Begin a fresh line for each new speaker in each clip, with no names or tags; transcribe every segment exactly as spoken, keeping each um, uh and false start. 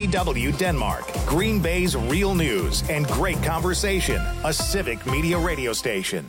W Denmark, Green Bay's real news and great conversation. A Civic Media radio station.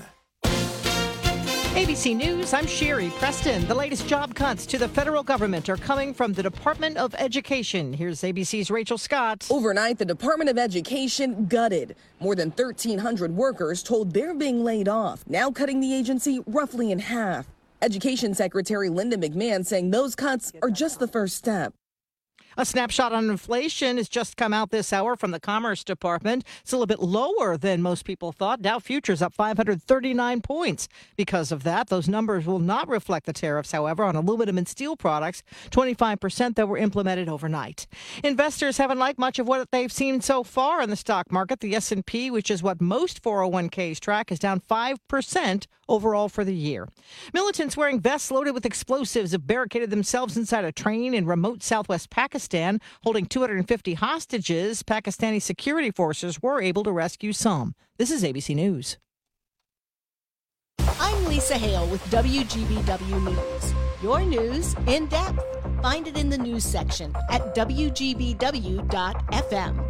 A B C News, I'm Sherry Preston. The latest job cuts to the federal government are coming from the Department of Education. Here's A B C's Rachel Scott.
Overnight, the Department of Education gutted. More than thirteen hundred workers told they're being laid off, now cutting the agency roughly in half. Education Secretary Linda McMahon saying those cuts are just the first step.
A snapshot on inflation has just come out this hour from the Commerce Department. It's a little bit lower than most people thought. Dow futures up five hundred thirty-nine points. Because of that, those numbers will not reflect the tariffs, however, on aluminum and steel products, twenty-five percent that were implemented overnight. Investors haven't liked much of what they've seen so far in the stock market. The S and P, which is what most four oh one k's track, is down five percent overall for the year. Militants wearing vests loaded with explosives have barricaded themselves inside a train in remote southwest Pakistan, holding two hundred fifty hostages. Pakistani security forces were able to rescue some. This is A B C News.
I'm Lisa Hale with W G B W News. Your news in depth. Find it in the news section at W G B W dot F M.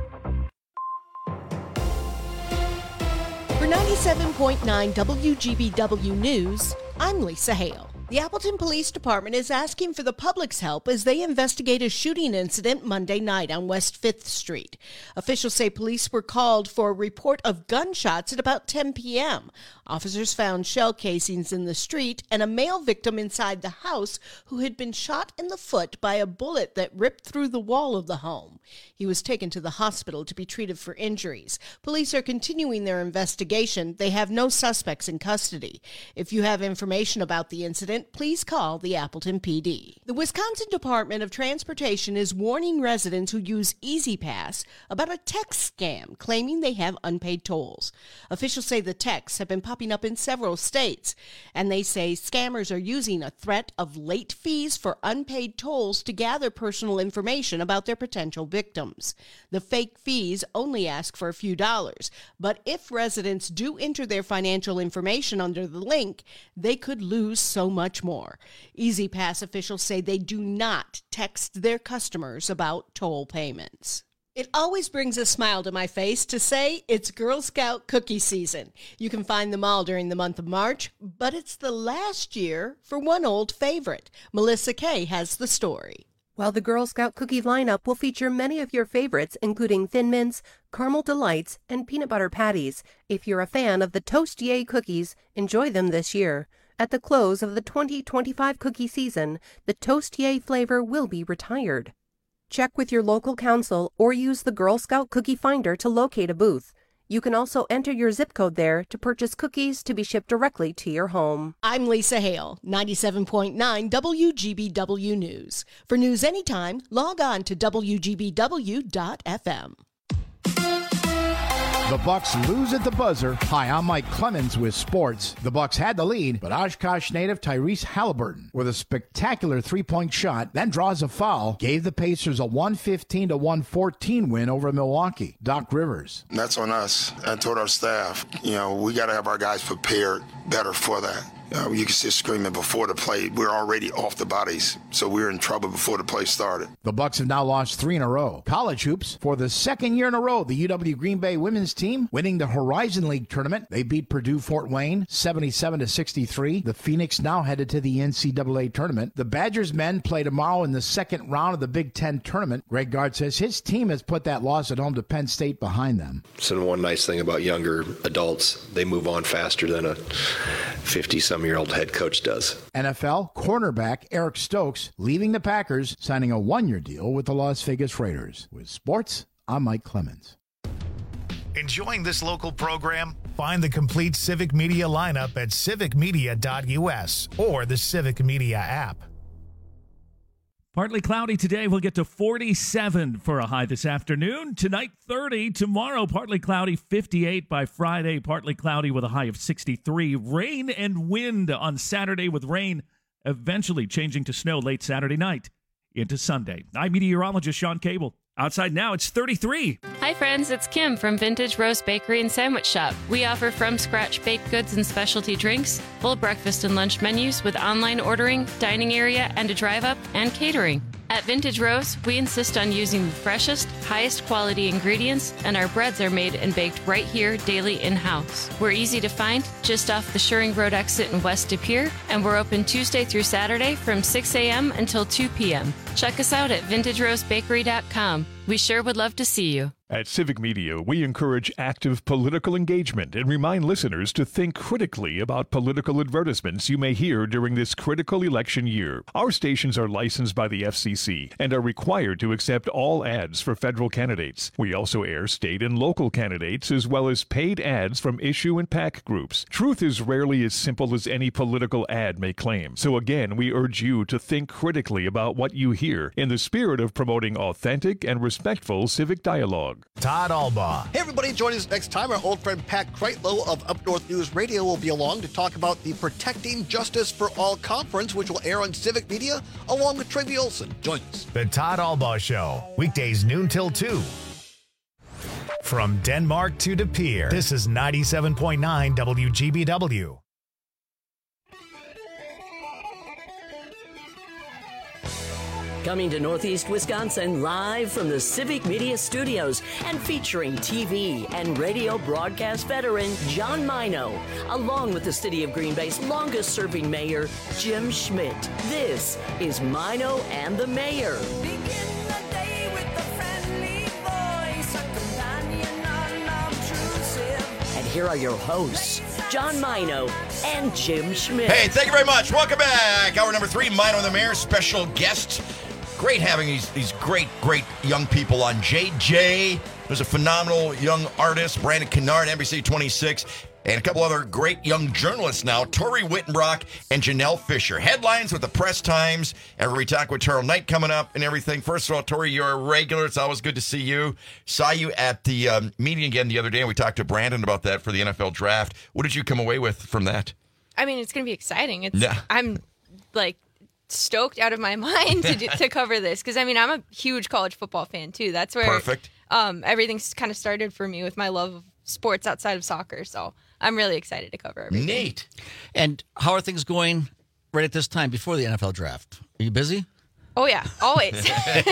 For ninety-seven point nine W G B W News, I'm Lisa Hale. The Appleton Police Department is asking for the public's help as they investigate a shooting incident Monday night on West fifth Street. Officials say police were called for a report of gunshots at about ten p.m. Officers found shell casings in the street and a male victim inside the house who had been shot in the foot by a bullet that ripped through the wall of the home. He was taken to the hospital to be treated for injuries. Police are continuing their investigation. They have no suspects in custody. If you have information about the incident, please call the Appleton P D. The Wisconsin Department of Transportation is warning residents who use E Z Pass about a text scam claiming they have unpaid tolls. Officials say the texts have been popping up in several states, and they say scammers are using a threat of late fees for unpaid tolls to gather personal information about their potential victims. The fake fees only ask for a few dollars, but if residents do enter their financial information under the link, they could lose so much more. E Z Pass officials say they do not text their customers about toll payments. It always brings a smile to my face to say it's Girl Scout cookie season. You can find them all during the month of March, but it's the last year for one old favorite. Melissa Kay has the story.
While the Girl Scout cookie lineup will feature many of your favorites, including Thin Mints, Caramel Delights, and Peanut Butter Patties, if you're a fan of the Toast Yay cookies, enjoy them this year. At the close of the twenty twenty-five cookie season, the Toast Yay flavor will be retired. Check with your local council or use the Girl Scout Cookie Finder to locate a booth. You can also enter your zip code there to purchase cookies to be shipped directly to your home.
I'm Lisa Hale, ninety-seven point nine W G B W News. For news anytime, log on to W G B W dot F M.
The Bucks lose at the buzzer. Hi, I'm Mike Clemens with sports. The Bucks had the lead, but Oshkosh native Tyrese Halliburton, with a spectacular three-point shot, then draws a foul, gave the Pacers a one fifteen to one fourteen win over Milwaukee. Doc Rivers.
That's on us. I told our staff, you know, we got to have our guys prepared better for that. Uh, you can see screaming before the play. We're already off the bodies, so we were in trouble before the play started.
The Bucks have now lost three in a row. College hoops, for the second year in a row, the U W Green Bay women's team winning the Horizon League tournament. They beat Purdue Fort Wayne seventy-seven to sixty-three. The Phoenix now headed to the N C double A tournament. The Badgers men play tomorrow in the second round of the Big Ten tournament. Greg Gard says his team has put that loss at home to Penn State behind them.
So one nice thing about younger adults, they move on faster than a fifty-some-year-old head coach does.
N F L cornerback Eric Stokes leaving the Packers, signing a one-year deal with the Las Vegas Raiders. With sports, I'm Mike Clemens.
Enjoying this local program? Find the complete Civic Media lineup at civic media dot U S or the Civic Media app.
Partly cloudy today. We'll get to forty-seven for a high this afternoon. Tonight, thirty. Tomorrow, partly cloudy, fifty-eight. By Friday, partly cloudy with a high of sixty-three. Rain and wind on Saturday, with rain eventually changing to snow late Saturday night into Sunday. I'm meteorologist Sean Cable. Outside now, it's thirty-three.
Hi, friends. It's Kim from Vintage Roast Bakery and Sandwich Shop. We offer from-scratch baked goods and specialty drinks, full breakfast and lunch menus with online ordering, dining area, and a drive-up, and catering. At Vintage Rose, we insist on using the freshest, highest quality ingredients, and our breads are made and baked right here daily in-house. We're easy to find, just off the Schuring Road exit in West De Pere, and we're open Tuesday through Saturday from six a.m. until two p.m. Check us out at vintage rose bakery dot com. We sure would love to see you.
At Civic Media, we encourage active political engagement and remind listeners to think critically about political advertisements you may hear during this critical election year. Our stations are licensed by the F C C and are required to accept all ads for federal candidates. We also air state and local candidates as well as paid ads from issue and PAC groups. Truth is rarely as simple as any political ad may claim. So again, we urge you to think critically about what you hear in the spirit of promoting authentic and respectful civic dialogue.
Todd Albaugh.
Hey, everybody, join us next time. Our old friend Pat Kreitlow of Up North News Radio will be along to talk about the Protecting Justice for All conference, which will air on Civic Media, along with Tracy Olson. Join us.
The Todd Albaugh Show, weekdays noon till two. From Denmark to De Pere, this is ninety-seven point nine W G B W.
Coming to Northeast Wisconsin live from the Civic Media Studios and featuring T V and radio broadcast veteran John Mino, along with the City of Green Bay's longest-serving mayor, Jim Schmidt. This is Mino and the Mayor.
Begin the day with a friendly voice, a companion unobtrusive.
And here are your hosts, John Mino and Jim Schmidt.
Hey, thank you very much. Welcome back. Hour number three, Mino and the Mayor, special guest. Great having these, these great, great young people on. J J, there's a phenomenal young artist, Brandon Kennard, N B C twenty-six, and a couple other great young journalists now, Tori Wittenbrock and Janelle Fisher. Headlines with the Press Times, and we talk with Tarl Knight coming up and everything. First of all, Tori, you're a regular. It's always good to see you. Saw you at the um, meeting again the other day, and we talked to Brandon about that for the N F L draft. What did you come away with from that?
I mean, it's going to be exciting. It's
yeah.
I'm, like... stoked out of my mind to, to cover this because I mean I'm a huge college football fan too. That's where
Perfect.
Um, everything's kind of started for me with my love of sports outside of soccer. So I'm really excited to cover everything.
Neat.
And how are things going right at this time before the N F L draft? Are you busy?
Oh yeah, always.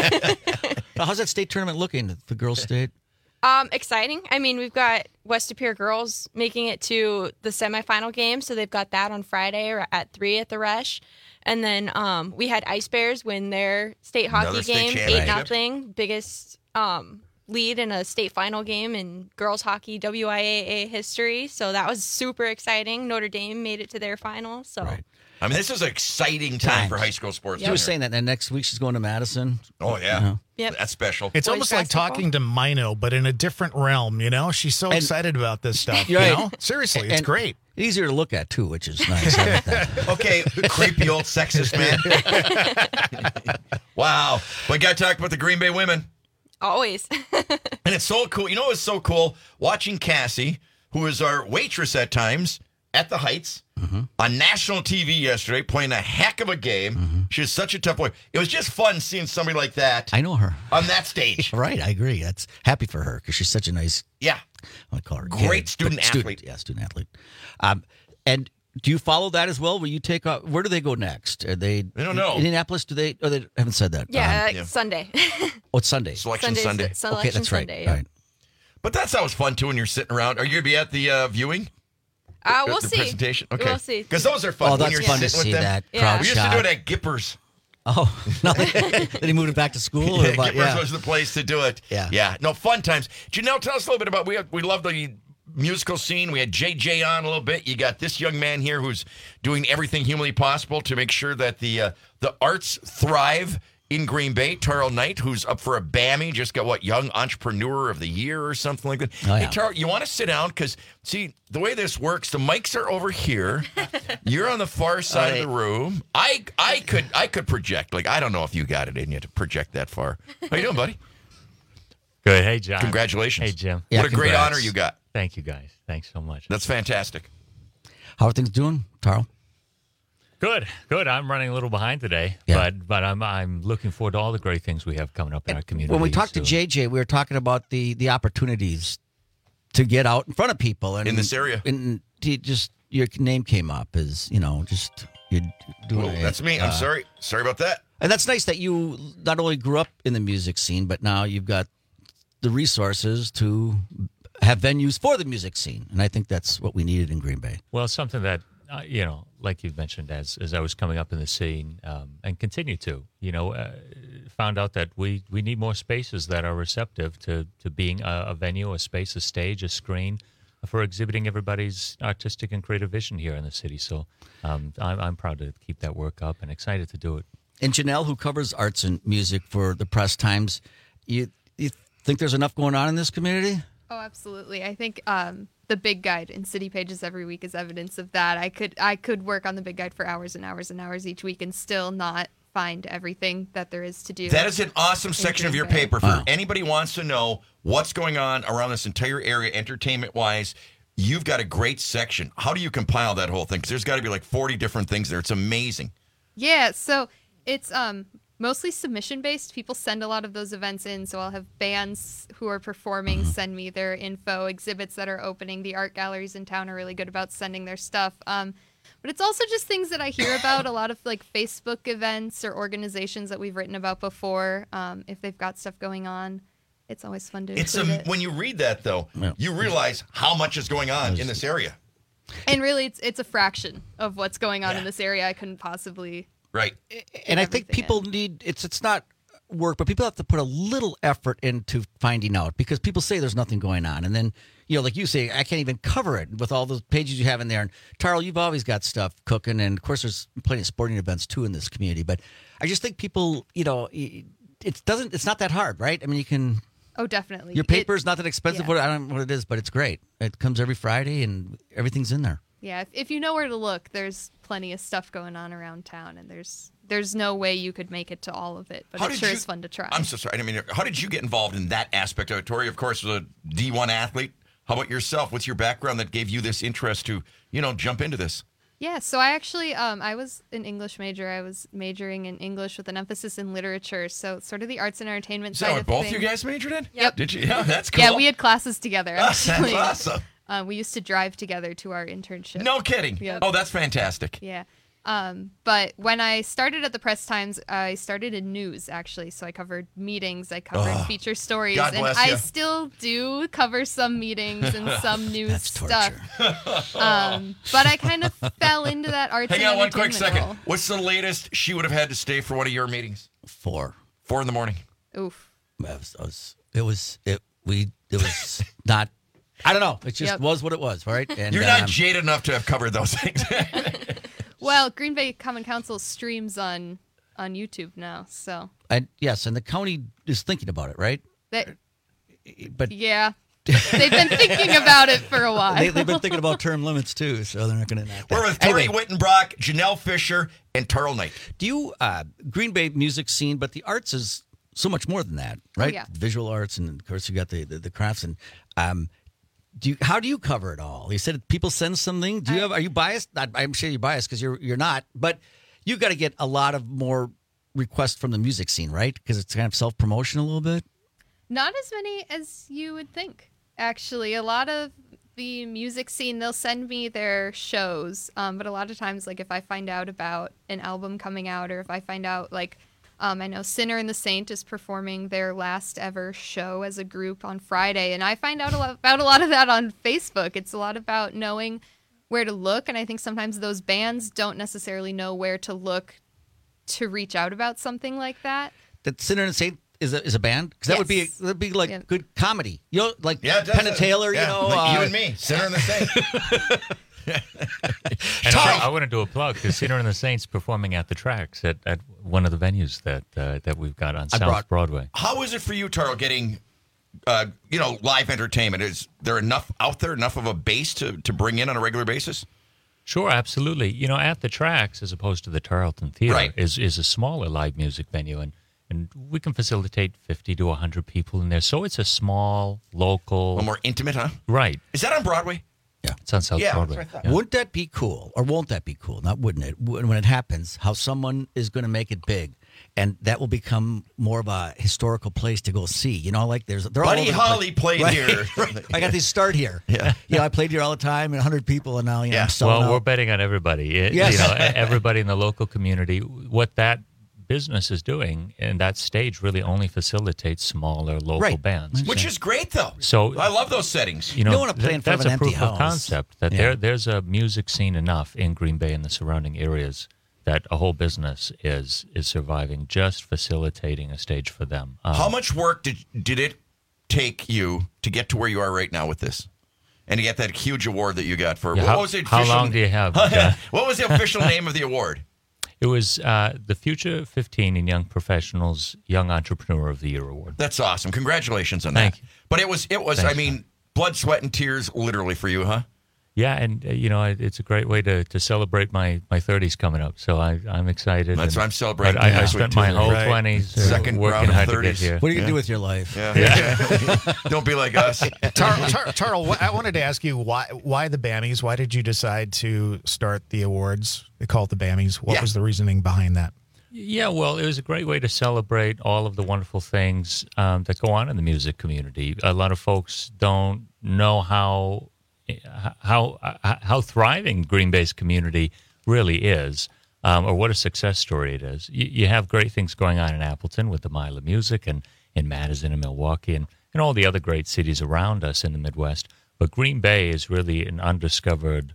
How's that state tournament looking? The girls' state.
Um, exciting. I mean, we've got West De Pere girls making it to the semifinal game, so they've got that on Friday or at three at the Resch. And then um, we had Ice Bears win their state hockey
Another
game,
state
eight nothing, biggest um, lead in a state final game in girls hockey W I A A history. So that was super exciting. Notre Dame made it to their final. So.
Right.
I mean, this is an exciting time Times. for high school sports.
She was saying that, and next week she's going to Madison.
Oh, yeah.
You know.
Yep.
That's special.
It's almost like talking to Mino, but in a different realm, you know? She's so and, excited about this stuff, you
right.
know? Seriously, it's
and
great.
Easier to look at, too, which is nice. I like that.
Okay, creepy old sexist man. Wow. We got to talk about the Green Bay women.
Always.
And it's so cool. You know what's so cool? Watching Cassie, who is our waitress at times, at the Heights, mm-hmm. on national T V yesterday, playing a heck of a game. Mm-hmm. She was such a tough boy. It was just fun seeing somebody like that.
I know her.
On that stage.
Right, I agree. That's happy for her because she's such a nice.
Yeah.
I call her.
Great
kid,
student
student,
athlete.
Yeah, student athlete. Um, and do you follow that as well? Will you take off? Where do they go next? Are they?
I don't know.
Indianapolis? Do they? Oh, they haven't said that.
Yeah,
um,
yeah. Sunday.
Oh, it's Sunday.
Selection
Sunday's
Sunday.
The, selection
okay, that's right.
Sunday, yeah.
Right.
But that's always fun too when you're sitting around. Are you going to be at the uh, viewing?
Uh, we'll
the
see.
Presentation? Okay.
We'll see.
Because those are fun.
Oh,
when
that's
you're
fun to
sitting
see
with them.
that
Yeah.
crowd
We used
shot.
to do it at Gippers.
Oh, no. Then he moved it back to school?
Yeah,
Or what?
Gippers
Yeah.
was the place to do it.
Yeah.
Yeah. No, fun times. Janelle, tell us a little bit about, we have, we love the musical scene. We had J J on a little bit. You got this young man here who's doing everything humanly possible to make sure that the uh, the arts thrive in Green Bay. Tarl Knight, who's up for a Bammy, just got, what, Young Entrepreneur of the Year or something like that.
Oh, yeah.
Hey, Tarl, you want to sit down? Because, see, the way this works, the mics are over here. You're on the far side
right.
of the room. I I could I could project. Like, I don't know if you got it in you to project that far. How you doing, buddy?
Good. Hey, John.
Congratulations.
Hey, Jim.
Yeah,
what a great
congrats.
honor you got.
Thank you, guys. Thanks so much.
That's fantastic.
How are things doing, Tarl?
Good. Good. I'm running a little behind today,
Yeah.
but but I'm I'm looking forward to all the great things we have coming up in our community.
When we talked to
so-
J J, we were talking about the the opportunities to get out in front of people and
In this area.
And to just your name came up as you know just you're doing.
Well,
a,
that's me. I'm
uh,
sorry. Sorry about that.
And that's nice that you not only grew up in the music scene, but now you've got the resources to have venues for the music scene. And I think that's what we needed in Green Bay.
Well, something that, uh, you know, like you mentioned, as as I was coming up in the scene um, and continue to, you know, uh, found out that we, we need more spaces that are receptive to, to being a, a venue, a space, a stage, a screen for exhibiting everybody's artistic and creative vision here in the city. So um, I'm, I'm proud to keep that work up and excited to do it.
And Janelle, who covers arts and music for the Press Times, you, you think there's enough going on in this community?
Oh, absolutely. I think um, the Big Guide in City Pages every week is evidence of that. I could I could work on the Big Guide for hours and hours and hours each week and still not find everything that there is to do.
That is an awesome section of your paper. For
Wow.
anybody who wants to know what's going on around this entire area, entertainment-wise, you've got a great section. How do you compile that whole thing? Because there's got to be like forty different things there. It's amazing.
Yeah, so it's um mostly submission based. People send a lot of those events in, so I'll have bands who are performing send me their info, exhibits that are opening. The art galleries in town are really good about sending their stuff. Um, but it's also just things that I hear about, a lot of like Facebook events or organizations that we've written about before. Um, if they've got stuff going on, it's always fun to
It's
include
a,
it.
when you read that, though, you realize how much is going on in this area.
And really, it's it's a fraction of what's going on
Yeah.
in this area. I couldn't possibly.
Right.
And I think people need, it's it's not work, but people have to put a little effort into finding out because people say there's nothing going on. And then, you know, like you say, I can't even cover it with all those pages you have in there. And Tarl, you've always got stuff cooking. And of course, there's plenty of sporting events too in this community. But I just think people, you know, it doesn't, it's not that hard, right? I mean, you can.
Oh, definitely.
Your paper is not that expensive.
yeah.
What I don't know what it is, but it's great. It comes every Friday and everything's in there.
Yeah, if, if you know where to look, there's plenty of stuff going on around town, and there's there's no way you could make it to all of it, but
How
it
did
sure
you-
is fun to try.
I'm so sorry. I mean, how did you get involved in that aspect of it? Tori, of course, was a D one athlete. How about yourself? What's your background that gave you this interest to, you know, jump into this?
Yeah, so I actually, um, I was an English major. I was majoring in English with an emphasis in literature, so sort of the arts and entertainment
Is
side
that what
of
both
things.
you guys majored in?
Yep.
Did you? Yeah, that's cool.
Yeah, we had classes together,
That's
actually.
awesome.
Uh, we used to drive together to our internship.
No kidding.
Yep.
Oh, that's fantastic.
Yeah. Um, but when I started at the Press Times, I started in news, actually. So I covered meetings, I covered
Oh,
feature stories,
God
and
bless
I
ya.
still do cover some meetings and some news stuff. Um, but I kind of fell into that arts
Hang
and
on one quick
entertainment
second.
role.
What's the latest she would have had to stay for one of your meetings?
Four.
Four in the morning.
Oof.
It was, it was, it was, it, we, it was not, I don't know. It just
Yep.
was what it was, right? And,
You're not
um,
jaded enough to have covered those things.
Well, Green Bay Common Council streams on on YouTube now, so
and yes, and the county is thinking about it, right?
that,
But
yeah, they've been thinking about it for a while.
they, they've been thinking about term limits too, so they're not going to enact that.
We're with Tori
Anyway,
Wittenbrock, Janelle Fisher, and Tarl Knight.
do you uh, Green Bay music scene? But the arts is so much more than that, right?
yeah.
Visual arts, and of course you got the the, the crafts. And um, do you, how do you cover it all? You said people send something. Do you have? Are you biased? Not, I'm sure you're biased because you're you're not. But you've got to get a lot of more requests from the music scene, right? Because it's kind of self promotion a little bit.
Not as many as you would think, actually. A lot of the music scene, they'll send me their shows, um, but a lot of times, like if I find out about an album coming out, or if I find out, like, um, I know Sinner and the Saint is performing their last ever show as a group on Friday, and I find out a lot about a lot of that on Facebook. It's a lot about knowing where to look, and I think sometimes those bands don't necessarily know where to look to reach out about something like that.
That Sinner and Saint is a, is a band because that would be
Yes.
that'd be like good comedy. You know, like
Yeah, it does.
Penn and Taylor.
Yeah,
You know,
like you
uh,
and me, Sinner and the Saint.
And I, I want to do a plug because Sinner and the Saints performing at the Tracks at, at one of the venues that uh, that we've got on
I
South
brought-
Broadway.
How is it for you, Tarl, getting, uh, you know, live entertainment? Is there enough out there, enough of a base to, to bring in on a regular basis?
Sure, absolutely. You know, at the Tracks, as opposed to the Tarleton Theater,
Right.
is is a smaller live music venue, and, and we can facilitate fifty to one hundred people in there. So it's a small, local...
A little more intimate, huh?
Right.
Is that on Broadway?
Yeah.
It's on South
Yeah,
Broadway.
that's what I thought.
Yeah.
Wouldn't that be cool, or won't that be cool? Not wouldn't it? When when it happens, how someone is going to make it big, and that will become more of a historical place to go see. You know, like there's they're all
Buddy
over the
Holly
place.
played
Right,
here.
right. I got to start here.
Yeah.
You know, I played here all the time, and one hundred people, and now you know. I'm selling
Well,
out.
we're betting on everybody. It-
Yes.
You know, e- everybody in the local community. What that business is doing, and that stage really only facilitates smaller local
Right.
bands.
Which is great, though.
So
I love those settings.
You know,
don't wanna play
th-
in front
that's
of
a
an empty
proof of
house.
concept that
Yeah.
there there's a music scene enough in Green Bay and the surrounding areas that a whole business is is surviving, just facilitating a stage for them. Um,
How much work did did it take you to get to where you are right now with this? And to get that huge award that you got for
Yeah,
what
how-
was it?
how long do you have, John?
What was the official name of the award?
It was uh, the Future fifteen in Young Professionals Young Entrepreneur of the Year Award.
That's awesome. Congratulations on
Thank
that. But it was it was
Thanks,
I mean blood, sweat, and tears literally for you, huh?
Yeah, and uh, you know, it, it's a great way to, to celebrate my, my thirties coming up. So I, I'm excited.
That's
and-
what I'm celebrating.
but I, I
Yeah.
spent my whole
Right.
twenties uh,
Second round
working
of
hard to get
thirties.
here.
What are you gonna
Yeah.
do with your life?
Yeah.
Yeah.
Don't be like us.
Tar- Tar- Tarl, wh- I wanted to ask you why why the Bammies? Why did you decide to start the awards? They call it the Bammies. What
Yeah.
was the reasoning behind that?
Yeah, well, it was a great way to celebrate all of the wonderful things um, that go on in the music community. A lot of folks don't know how how how thriving Green Bay's community really is, um, or what a success story it is. You, you have great things going on in Appleton with the Mila Music, and in Madison and Milwaukee, and, and all the other great cities around us in the Midwest. But Green Bay is really an undiscovered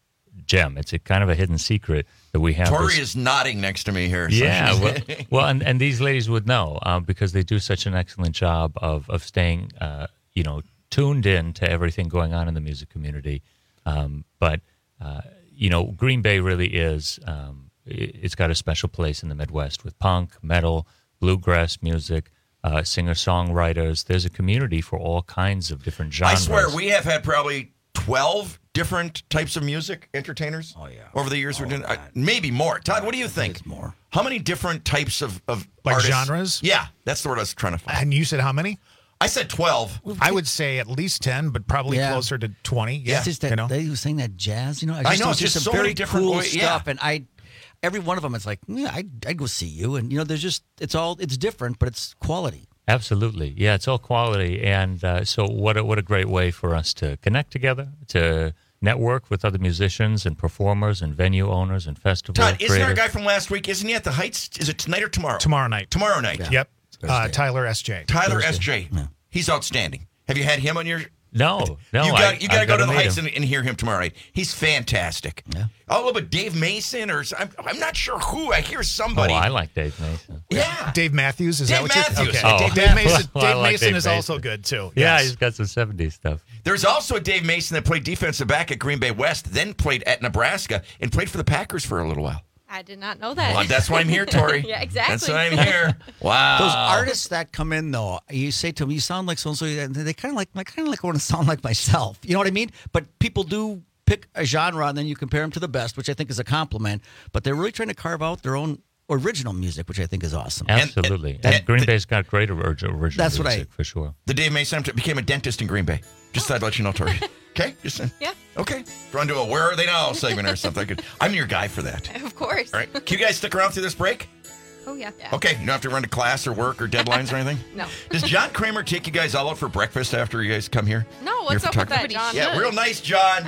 gem. It's a kind of a hidden secret that we have.
Tori
this-
is nodding next to me here. so
yeah,
she's-
well, well, and, and these ladies would know um, because they do such an excellent job of of staying, uh, you know, tuned in to everything going on in the music community. Um, but uh, you know, Green Bay really is. Um, it, it's got a special place in the Midwest with punk, metal, bluegrass music, uh, singer songwriters. There's a community for all kinds of different
I
genres.
swear we have had probably twelve different types of music entertainers. Oh yeah, over the years we're doing uh, maybe more. Todd, what do you think? More. How many different types of of
Like
artists?
genres?
Yeah, that's the word I was trying to find.
And you said how many?
I said twelve.
I would say at least ten, but probably
Yeah.
closer to twenty. Yeah,
It's just that
you know?
they were saying that jazz, you know.
I
just
know,
think
it's just
some
so
very
many different
cool
way- yeah.
stuff, and I, every one of them, it's like, yeah, I'd, I'd go see you, and you know, there's just, it's all, it's different, but it's quality.
Absolutely, yeah, it's all quality, and uh, so what a, what a great way for us to connect together, to network with other musicians and performers and venue owners and festival
Todd, isn't
creators.
our guy from last week? Isn't he at the Heights? Is it tonight or tomorrow?
Tomorrow night.
Tomorrow night.
Yep. Uh, Tyler S J.
Tyler
Thursday.
S J. He's outstanding. Have you had him on your?
No, no.
You
I-
got you got to
I've
go to
gotta
the
meet
Heights
him.
and, and hear him tomorrow night. He's fantastic. Yeah. Oh, but Dave Mason or I'm, I'm not sure who. I hear somebody.
Oh, I like Dave Mason.
Yeah.
Dave Matthews, is
Dave
that what you're
Matthews.
Okay.
Oh.
Dave, Dave Mason,
Well, I
Dave
like
Mason
Dave
is
Mason.
also good too.
Yeah,
Yes.
he's got some seventies stuff.
There's also a Dave Mason that played defensive back at Green Bay West, then played at Nebraska, and played for the Packers for a little while.
I did not know that.
Well, that's why I'm here, Tori.
yeah, exactly.
That's why I'm here. Wow.
Those artists that come in, though, you say to them, you sound like so and so. They kind of like, I kind of like want to sound like myself. You know what I mean? But people do pick a genre, and then you compare them to the best, which I think is a compliment. But they're really trying to carve out their own original music, which I think is awesome.
Absolutely. And,
and- and-
Green Bay's got great or- original
That's what I-
music, for sure.
The Dave Mason became a dentist in Green Bay. Just thought I'd let you know, Tori. Okay? Just saying.
Yeah.
Okay. Run to a Where Are They Now segment or something. I could, I'm your guy for that.
Of course.
All right. Can you guys stick around through this break?
Oh, yeah.
Okay. You don't have to run to class or work or deadlines or anything?
No.
Does John Kramer take you guys all out for breakfast after you guys come here?
No,
Your
what's up with
photographer?
that, John?
Yeah, real nice, John.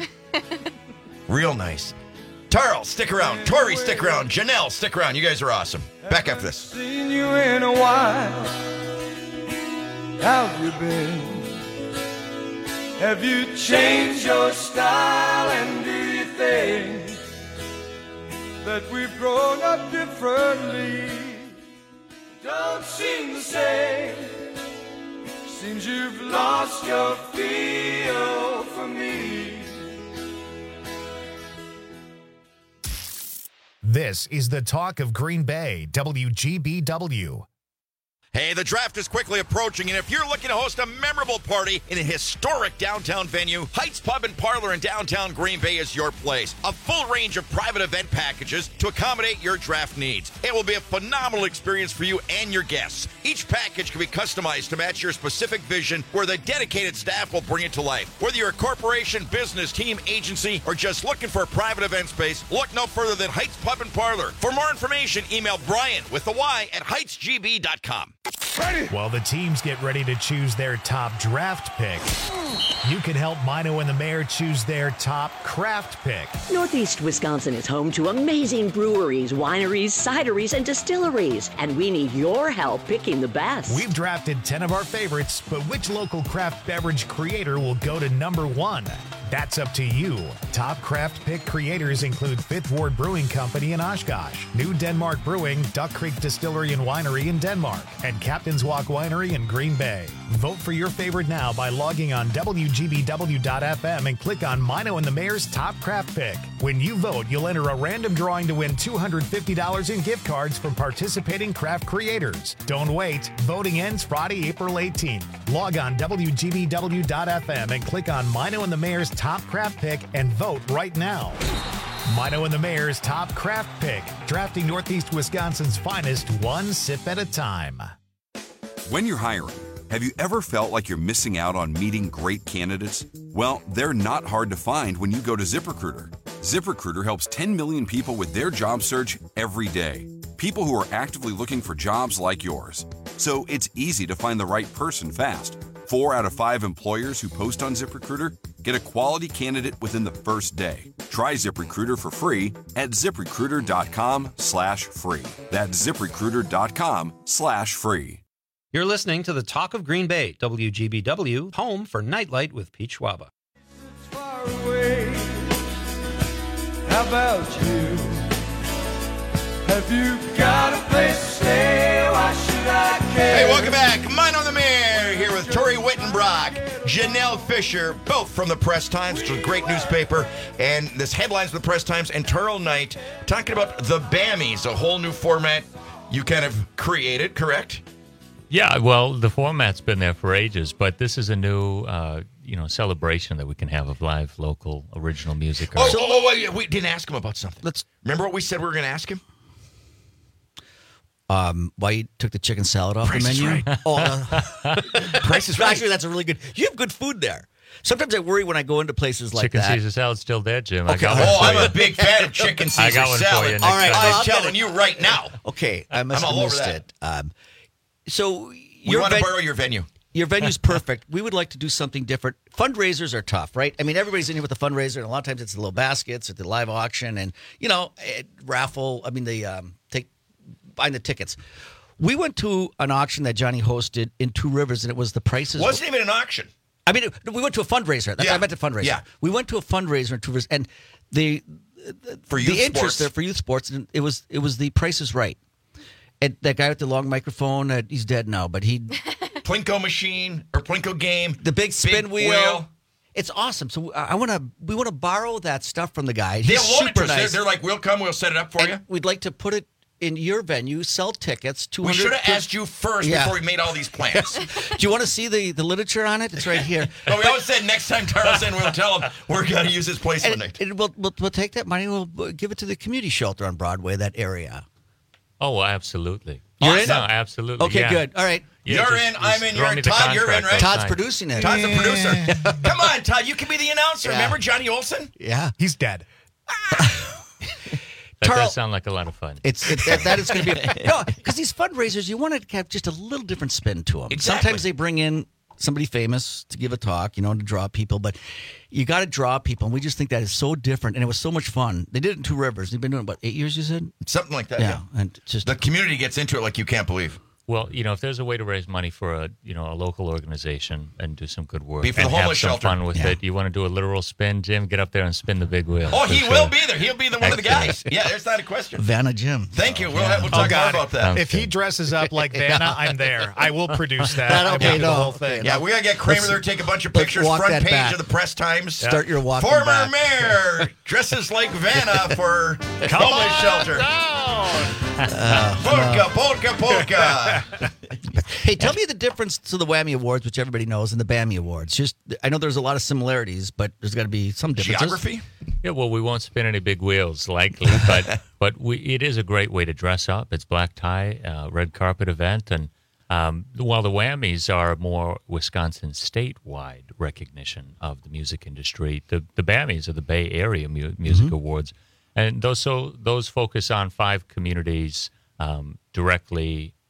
Real nice. Tarl, stick around. Tori, stick around. Janelle, stick around. You guys are awesome. Back after this.
Seen you in a while. How have you been? Have you changed your style? And do you think that we've grown up differently? Don't seem the same. Seems you've lost your feel for me.
This is the talk of Green Bay, W G B W.
Hey, the draft is quickly approaching, and if you're looking to host a memorable party in a historic downtown venue, Heights Pub and Parlor in downtown Green Bay is your place. A full range of private event packages to accommodate your draft needs. It will be a phenomenal experience for you and your guests. Each package can be customized to match your specific vision, where the dedicated staff will bring it to life. Whether you're a corporation, business, team, agency, or just looking for a private event space, look no further than Heights Pub and Parlor. For more information, email Brian with the Y at heights g b dot com.
Ready. While the teams get ready to choose their top draft pick, you can help Mino and the Mayor choose their top craft pick.
Northeast Wisconsin is home to amazing breweries, wineries, cideries, and distilleries, and we need your help picking the best.
We've drafted ten of our favorites, but which local craft beverage creator will go to number one? That's up to you. Top craft pick creators include Fifth Ward Brewing Company in Oshkosh, New Denmark Brewing, Duck Creek Distillery and Winery in Denmark, and Captain's Walk Winery in Green Bay. Vote for your favorite now by logging on W G B W dot F M and click on Mino and the Mayor's Top Craft Pick. When you vote, you'll enter a random drawing to win two hundred fifty dollars in gift cards from participating craft creators. Don't wait. Voting ends Friday, April eighteenth. Log on W G B W dot F M and click on Mino and the Mayor's Top Craft Pick and vote right now. Mino and the Mayor's Top Craft Pick, drafting Northeast Wisconsin's finest one sip at a time.
When you're hiring, have you ever felt like you're missing out on meeting great candidates? Well, they're not hard to find when you go to ZipRecruiter. ZipRecruiter helps ten million people with their job search every day. People who are actively looking for jobs like yours. So it's easy to find the right person fast. Four out of five employers who post on ZipRecruiter get a quality candidate within the first day. Try ZipRecruiter for free at ZipRecruiter.com slash free. That's ZipRecruiter.com slash free.
You're listening to the Talk of Green Bay, W G B W, home for Nightlight with Pete Schwaba.
How about you? Have you got a place to stay? Why should I care?
Hey, welcome back. Mine on the Mayor here with Tori Wittenbrock, Janelle Fisher, both from the Press Times, which is a great newspaper, and this headlines from the Press Times, and Turl Knight talking about the Bammies, a whole new format you kind of created, correct?
Yeah, well, the format's been there for ages, but this is a new, uh, you know, celebration that we can have of live, local, original music.
Oh, oh, oh wait, we didn't ask him about something.
Let's
remember what we said we were going to ask him.
Um, why you took the chicken salad off
Price
the
is
menu?
Right.
Oh, uh,
Price is Right.
Actually, that's a really good. You have good food there. Sometimes I worry when I go into places like
Chicken
that.
Caesar salad's still dead, Jim. I
Okay.
got one
Oh,
for
I'm
you.
a big fan of chicken Caesar
I got one
salad.
for you. Next
All right,
time.
I'll
I'm
get
telling
it.
you right now.
Okay, I must
I'm
have
all over
missed
that.
it. Um, so
We
your
want to
ven-
borrow your venue.
Your venue's perfect. We would like to do something different. Fundraisers are tough, right? I mean, everybody's in here with a fundraiser, and a lot of times it's the little baskets at the live auction, and you know, it, raffle. I mean, the um, take buying the tickets. We went to an auction that Johnny hosted in Two Rivers, and it was the prices.
Wasn't even an auction.
I mean, we went to a fundraiser. That's
Yeah.
I meant a fundraiser.
Yeah.
We went to a fundraiser in Two Rivers, and the
For youth
the interest
sports.
there for youth sports, and it was it was the Price is Right. And that guy with the long microphone, uh, he's dead now, but he
Plinko machine or Plinko game.
the big spin
Big
wheel.
wheel.
It's awesome. So I, I want to we want to borrow that stuff from the guy.
They'll
He's
loan it to
super
us. They're,
nice.
they're like, we'll come, we'll set it up for
And
you.
we'd like to put it in your venue, sell tickets. two
We
hundred
should have asked you first
Yeah.
before we made all these plans.
Do you want to see the, the literature on it? It's right here.
But we always said next time Tarl's in, we'll tell him we're going to use this place
And
one night.
it, it- we'll, we'll, we'll take that money and we'll give it to the community shelter on Broadway, that area.
Oh, absolutely.
You're in?
No, absolutely.
Okay,
yeah.
good. All right.
Yeah,
You're
just-
in,
just
I'm in,
throw
you're
me
in.
the
Todd, you're in,
contract
right?
Todd's
sign.
producing it.
Todd's the producer. Come on, Todd, you can be the announcer.
Yeah.
Remember Johnny Olson?
Yeah.
He's dead.
That
Tarl-
does sound like a lot of fun.
It's it, that, that is going to be a, no, because these fundraisers, you want to have just a little different spin to them.
Exactly.
Sometimes they bring in somebody famous to give a talk, you know, to draw people, but you got to draw people, and we just think that is so different, and it was so much fun. They did it in Two Rivers. They've been doing it about eight years, you said?
Something like that, yeah.
Yeah, and just
The community gets into it like you can't believe.
Well, you know, if there's a way to raise money for a you know a local organization and do some good work,
Be for the
and
homeless
have some
shelter.
fun with
Yeah.
it, you want to do a literal spin, Jim? Get up there and spin the big wheel.
Oh,
for
he
sure.
will be there. He'll be the one of the
Excellent.
guys. Yeah, there's not a question.
Vanna Jim.
Thank you. We'll,
Yeah.
we'll
Oh,
talk
God.
more about that.
If he dresses up like Vanna, I'm there. I will produce that.
That-
I will
okay,
do the
no,
whole
okay,
thing.
Yeah, we got to get Kramer
Let's-
there, take a bunch of
let's
pictures.
walk
Front
that
page
back.
of the Press Times.
Start your walking
Former
back.
mayor dresses like Vanna for
Come
homeless
on
shelter.
down.
Polka, polka, polka.
Hey, tell me the difference to the Whammy Awards, which everybody knows, and the Bammy Awards. Just, I know there's a lot of similarities, but there's got to be some differences.
Geography?
Yeah, well, we won't spin any big wheels, likely, but but we it is a great way to dress up. It's black tie, uh, red carpet event, and um, while the Whammies are more Wisconsin statewide recognition of the music industry, the the Bammies are the Bay Area mu- Music
Mm-hmm.
Awards, and those so those focus on five communities um, directly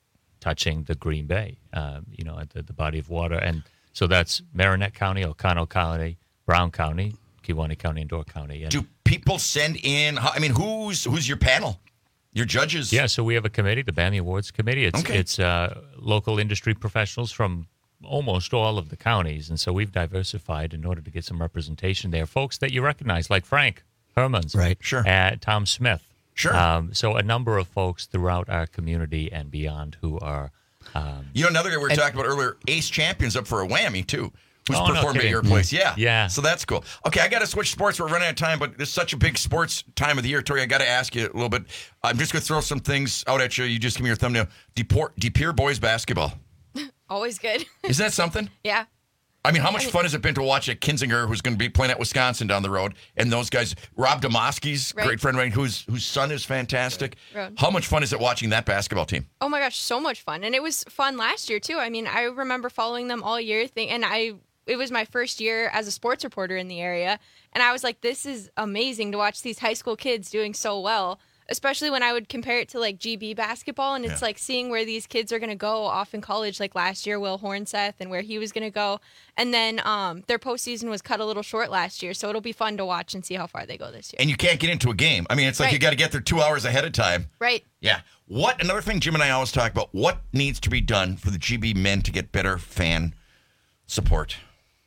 touching the Green Bay, um, you know, at the, the body of water. And so that's Marinette County, Oconto County, Brown County, Kewaunee County, and Door County. And
do people send in, I mean, who's who's your panel? Your judges?
Yeah, so we have a committee, the B A M I Awards Committee. It's,
Okay.
it's uh, local industry professionals from almost all of the counties. And so we've diversified in order to get some representation there. Folks that you recognize, like Frank Hermans.
Right.
Sure.
Uh, Tom Smith.
Sure.
Um, so a number of folks throughout our community and beyond who are... Um,
You know, another guy we were
and-
talking about earlier, Ace Champions up for a whammy, too, who's
Oh, no
performed at
kidding.
your place. Yeah.
Yeah.
So that's cool. Okay, I got to switch sports. We're running out of time, but this is such a big sports time of the year. Tori, I got to ask you a little bit. I'm just going to throw some things out at you. You just give me your thumbnail. Deport, De Pere boys basketball.
Always good.
Isn't that something?
Yeah.
I mean, how much
I mean-
fun has it been to watch a Kinzinger who's going to be playing at Wisconsin down the road, and those guys, Rob Demoski's
Right.
great friend, right, whose whose son is fantastic.
Right.
How much fun is it watching that basketball team?
Oh my gosh, so much fun. And it was fun last year too. I mean, I remember following them all year thing and I it was my first year as a sports reporter in the area, and I was like, this is amazing to watch these high school kids doing so well, especially when I would compare it to like G B basketball, and it's
Yeah.
like seeing where these kids are going to go off in college, like last year Will Hornseth and where he was going to go. And then um, their postseason was cut a little short last year, so it'll be fun to watch and see how far they go this year.
And you can't get into a game. I mean, it's like you
Right.
got to get there two hours ahead of time.
Right.
Yeah. What, another thing Jim and I always talk about, what needs to be done for the G B men to get better fan support?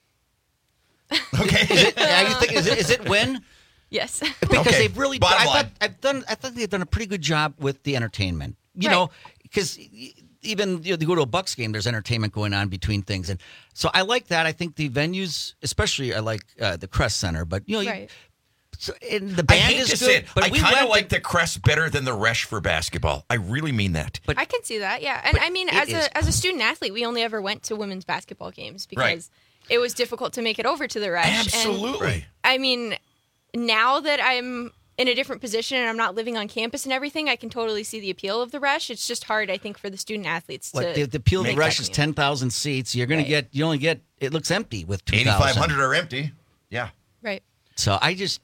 Okay.
Is it, yeah, you think, is it, is it win?
Yes.
Because
Okay.
they've really.
Bottom
I
line.
thought I've done. I thought they've done a pretty good job with the entertainment. You
Right.
know, because even you know, you go to a Bucks game, there's entertainment going on between things, and so I like that. I think the venues, especially, I like uh, the Crest Center, but you know, you,
Right.
so, and the
I
band
hate
is
to
good.
say it.
But
I
we
kind of
went
like
to-
the Crest better than the Resch for basketball. I really mean that.
But
I can see that, yeah. And
but
I mean,
it
as
is
a as a student athlete, we only ever went to women's basketball games because
Right.
it was difficult to make it over to the Resch.
Absolutely.
And, I mean, now that I'm in a different position and I'm not living on campus and everything, I can totally see the appeal of the Resch. It's just hard, I think, for the student athletes
like
to
the, the appeal of the
make
Rush
that
is
commute.
ten thousand seats. You're going
Right.
to get. You only get. It looks empty with two
eighty-five
thousand.
hundred are empty. Yeah.
Right.
So I just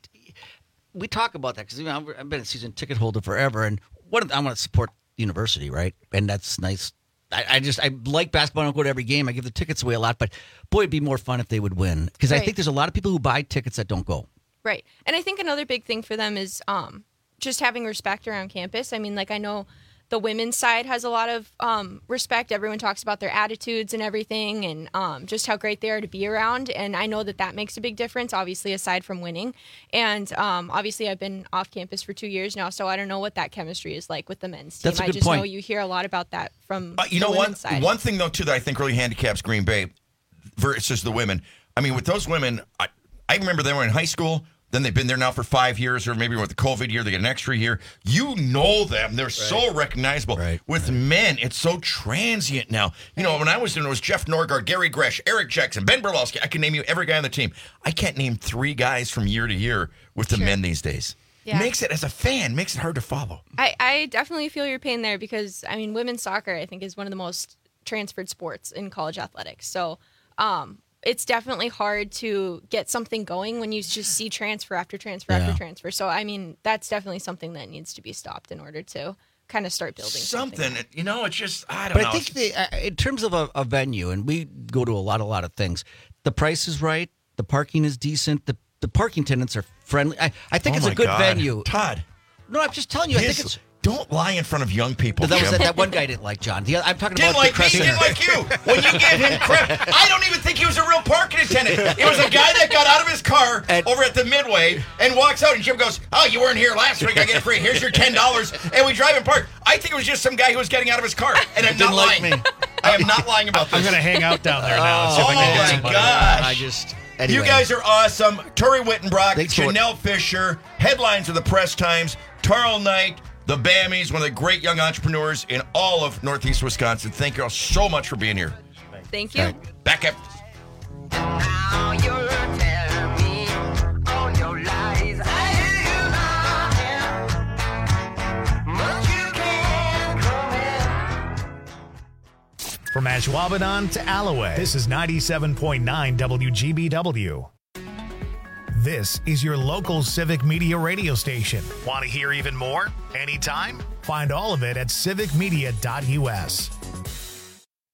we talk about that because you know, I've been a season ticket holder forever, and what I want to support the university, right? And that's nice. I, I just I like basketball. I don't go to every game. I give the tickets away a lot, but boy, it'd be more fun if they would win because I
Right.
think there's a lot of people who buy tickets that don't go.
Right. And I think another big thing for them is um, just having respect around campus. I mean, like, I know the women's side has a lot of um, respect. Everyone talks about their attitudes and everything and um, just how great they are to be around. And I know that that makes a big difference, obviously, aside from winning. And um, obviously, I've been off campus for two years now, so I don't know what that chemistry is like with the men's team.
That's a
I
good
just know
point.
you hear a lot about that from
Uh, you
the
know, one
women's side.
one thing, though, too, that I think really handicaps Green Bay versus the women. I mean, with those women, I, I remember they were in high school. Then they've been there now for five years, or maybe with the COVID year, they get an extra year. You know them. They're so recognizable. With men, it's so transient now. You know, when I was in, it was Jeff Norgard, Gary Gresh, Eric Jackson, Ben Berlowski. I can name you every guy on the team. I can't name three guys from year to year with the men these days.
Yeah.
Makes it, as a fan, makes it hard to follow.
I, I definitely feel your pain there because, I mean, women's soccer, I think, is one of the most transferred sports in college athletics. So um, it's definitely hard to get something going when you just see transfer after transfer
Yeah.
after transfer. So, I mean, that's definitely something that needs to be stopped in order to kind of start building something.
Something, you know, it's just, I don't
But
know.
I think the, uh, in terms of a, a venue, and we go to a lot, a lot of things. The price is right. The parking is decent. The the parking tenants are friendly. I, I think
Oh
it's
my
a good
God.
venue.
Todd.
No, I'm just telling you. I
His-
think it's.
Don't lie in front of young people.
That was
Jim.
that, that one guy didn't like John. The, other- I'm talking
Didn't
about
like
the Crest
me, didn't
Center.
like you. When you gave him crap, I don't even think he was a real parking attendant. It was a guy that got out of his car over at the Midway and walks out, and Jim goes, "Oh, you weren't here last week. I get it free. Here's your ten dollars." And we drive and park. I think it was just some guy who was getting out of his car, and I'm not
Didn't like
lying.
me.
I am not lying about this.
I'm going to hang out down there now. and see
Oh,
if I can get
my
somebody.
gosh.
I just.
You
Anyway.
guys are awesome. Tori Wittenbrock,
Thanks for
Janelle Fisher, headlines of the Press Times, Tarl Knight, the Bammies, one of the great young entrepreneurs in all of Northeast Wisconsin. Thank you all so much for being here.
Thank you.
Back up.
From Ashwaubenon to Alloway, this is ninety-seven point nine W G B W. This is your local civic media radio station. Want to hear even more? Anytime? Find all of it at civic media dot U S.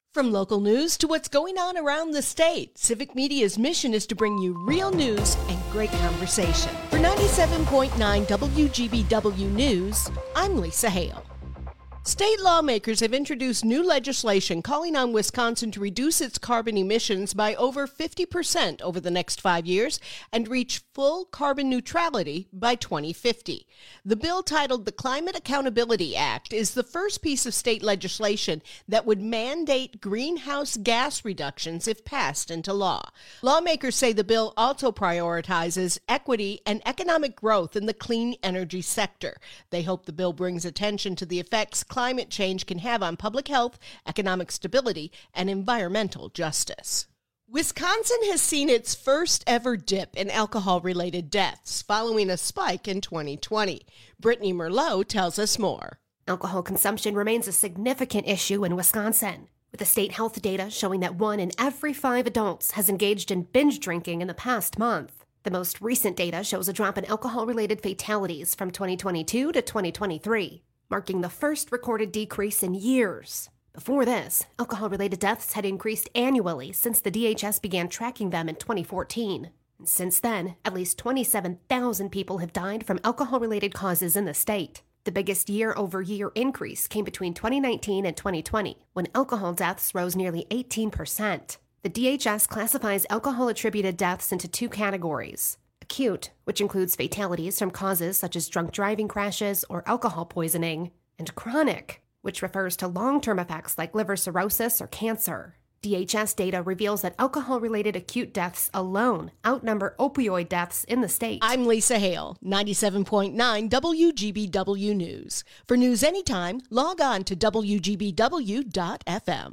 From local news to what's going on around the state, Civic Media's mission is to bring you real news and great conversation. For ninety-seven point nine W G B W News, I'm Lisa Hale. State lawmakers have introduced new legislation calling on Wisconsin to reduce its carbon emissions by over fifty percent over the next five years and reach full carbon neutrality by twenty fifty. The bill, titled the Climate Accountability Act, is the first piece of state legislation that would mandate greenhouse gas reductions if passed into law. Lawmakers say the bill also prioritizes equity and economic growth in the clean energy sector. They hope the bill brings attention to the effects climate change can have on public health, economic stability, and environmental justice. Wisconsin has seen its first ever dip in alcohol-related deaths following a spike in twenty twenty. Brittany Merlot tells us more.
Alcohol consumption remains a significant issue in Wisconsin, with the state health data showing that one in every five adults has engaged in binge drinking in the past month. The most recent data shows a drop in alcohol-related fatalities from twenty twenty-two to twenty twenty-three, marking the first recorded decrease in years. Before this, alcohol-related deaths had increased annually since the D H S began tracking them in twenty fourteen. And since then, at least twenty-seven thousand people have died from alcohol-related causes in the state. The biggest year-over-year increase came between twenty nineteen and twenty twenty, when alcohol deaths rose nearly eighteen percent. The D H S classifies alcohol-attributed deaths into two categories: acute, which includes fatalities from causes such as drunk driving crashes or alcohol poisoning, and chronic, which refers to long-term effects like liver cirrhosis or cancer. D H S data reveals that alcohol-related acute deaths alone outnumber opioid deaths in the state.
I'm Lisa Hale, ninety-seven point nine W G B W News. For news anytime, log on to W G B W dot F M.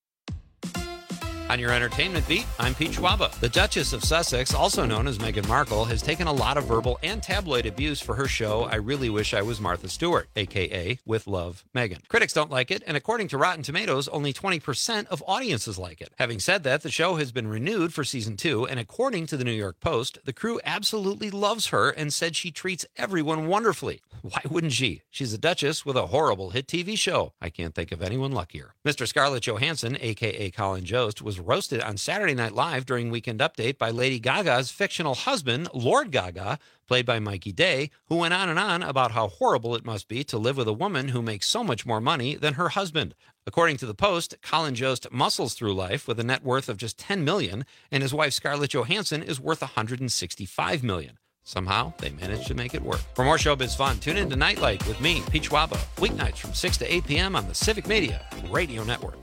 On your entertainment beat, I'm Pete Schwaba. The Duchess of Sussex, also known as Meghan Markle, has taken a lot of verbal and tabloid abuse for her show I Really Wish I Was Martha Stewart, a k a. With Love, Meghan. Critics don't like it, and according to Rotten Tomatoes, only twenty percent of audiences like it. Having said that, the show has been renewed for season two, and according to the New York Post, the crew absolutely loves her and said she treats everyone wonderfully. Why wouldn't she? She's a Duchess with a horrible hit T V show. I can't think of anyone luckier. Mister Scarlett Johansson, a k a. Colin Jost, was roasted on Saturday Night Live during Weekend Update by Lady Gaga's fictional husband, Lord Gaga, played by Mikey Day, who went on and on about how horrible it must be to live with a woman who makes so much more money than her husband. According to the Post, Colin Jost muscles through life with a net worth of just ten million dollars, and his wife Scarlett Johansson is worth one hundred sixty-five million dollars. Somehow, they managed to make it work. For more showbiz fun, tune in to Nightlight with me, Pete Schwaba, weeknights from six to eight p.m. on the Civic Media Radio Network.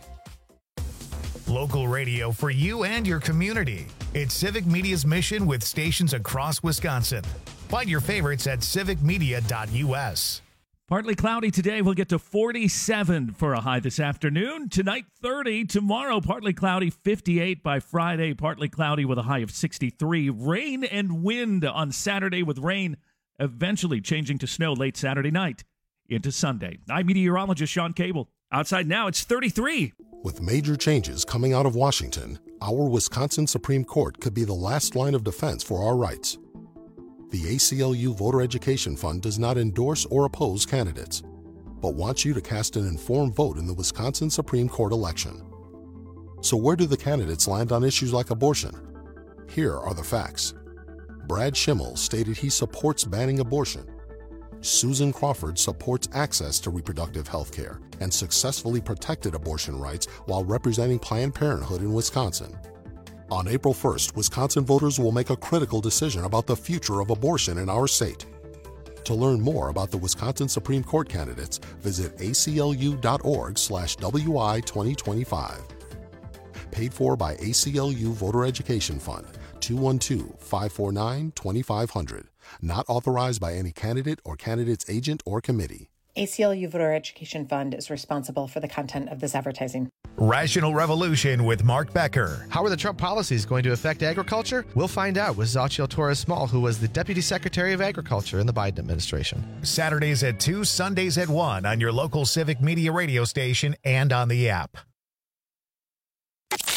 Local radio for you and your community. It's Civic Media's mission with stations across Wisconsin. Find your favorites at civic media dot U S.
Partly cloudy today. We'll get to forty-seven for a high this afternoon. Tonight, thirty. Tomorrow, partly cloudy, fifty-eight by Friday. Partly cloudy with a high of sixty-three. Rain and wind on Saturday, with rain eventually changing to snow late Saturday night into Sunday. I'm meteorologist Sean Cable. Outside now, it's thirty-three.
With major changes coming out of Washington, our Wisconsin Supreme Court could be the last line of defense for our rights. The A C L U Voter Education Fund does not endorse or oppose candidates, but wants you to cast an informed vote in the Wisconsin Supreme Court election. So where do the candidates land on issues like abortion? Here are the facts. Brad Schimmel stated he supports banning abortion. Susan Crawford supports access to reproductive health care and successfully protected abortion rights while representing Planned Parenthood in Wisconsin. On April first, Wisconsin voters will make a critical decision about the future of abortion in our state. To learn more about the Wisconsin Supreme Court candidates, visit A C L U dot org slash W I twenty twenty-five. Paid for by A C L U Voter Education Fund, two one two, five four nine, two five zero zero. Not authorized by any candidate or candidate's agent or committee.
A C L U Voter Education Fund is responsible for the content of this advertising.
Rational Revolution with Mark Becker.
How are the Trump policies going to affect agriculture? We'll find out with Xochitl Torres-Small, who was the Deputy Secretary of Agriculture in the Biden administration.
Saturdays at two, Sundays at one on your local Civic Media radio station and on the app.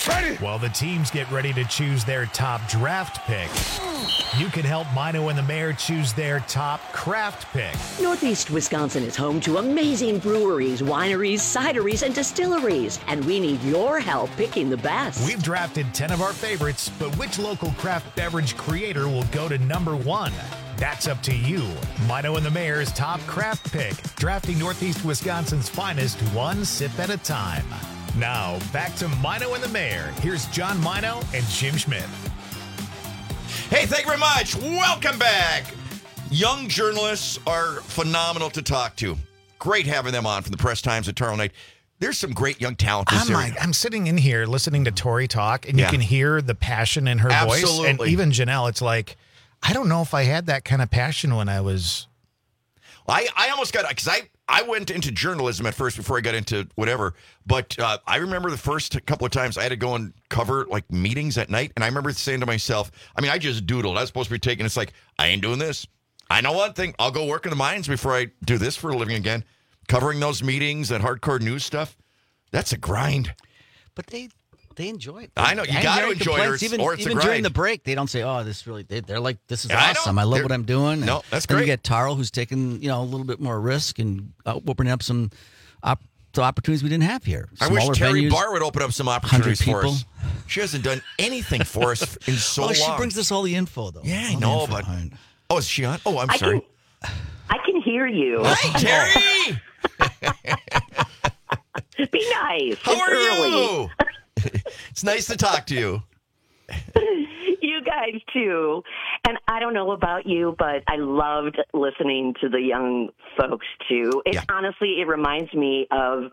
Ready. While the teams get ready to choose their top draft pick, you can help Mino and the Mayor choose their top craft pick.
Northeast Wisconsin is home to amazing breweries, wineries, cideries, and distilleries, and we need your help picking the best.
We've drafted ten of our favorites, but which local craft beverage creator will go to number one? That's up to you. Mino and the Mayor's top craft pick, drafting Northeast Wisconsin's finest one sip at a time. Now, back to Mino and the Mayor. Here's John Mino and Jim Schmidt.
Hey, thank you very much. Welcome back. Young journalists are phenomenal to talk to. Great having them on from the Press Times at Tomorrow Night. There's some great young talent this
I'm,
year.
like, I'm sitting in here listening to Tori talk, and
Yeah.
you can hear the passion in her voice. And
Absolutely.
even Janelle, it's like, I don't know if I had that kind of passion when I was...
I, I almost got, because I, I went into journalism at first before I got into whatever, but uh, I remember the first couple of times I had to go and cover like meetings at night, and I remember saying to myself, I mean, I just doodled. I was supposed to be taking, it's like, I ain't doing this. I know one thing, I'll go work in the mines before I do this for a living again. Covering those meetings and hardcore news stuff, that's a grind.
But they... They enjoy it.
I know. You
I
got to
hear
enjoy it, or
complaints.
it's,
even,
or it's
even
a
during
grind.
the break, they don't say, "Oh, this really." They, they're like, "This is
I know.
awesome. I love
They're-
what I'm doing." And
No, that's
then
great.
you get Taro, who's taking you know a little bit more risk and uh, opening up some op- opportunities we didn't have here.
I wish
Smaller
Terry
venues,
Barr would open up some opportunities for
people.
us. She hasn't done anything for us in so
oh,
long.
she brings us all the info, though.
Yeah, I
All the
know,
info
but
behind.
oh, is she on? Oh, I'm
I
sorry.
I can hear you.
Hi, Terry.
Be nice.
How
It's
are
early.
you? It's nice to talk to you.
You guys too. And I don't know about you, but I loved listening to the young folks too. It honestly, it reminds me of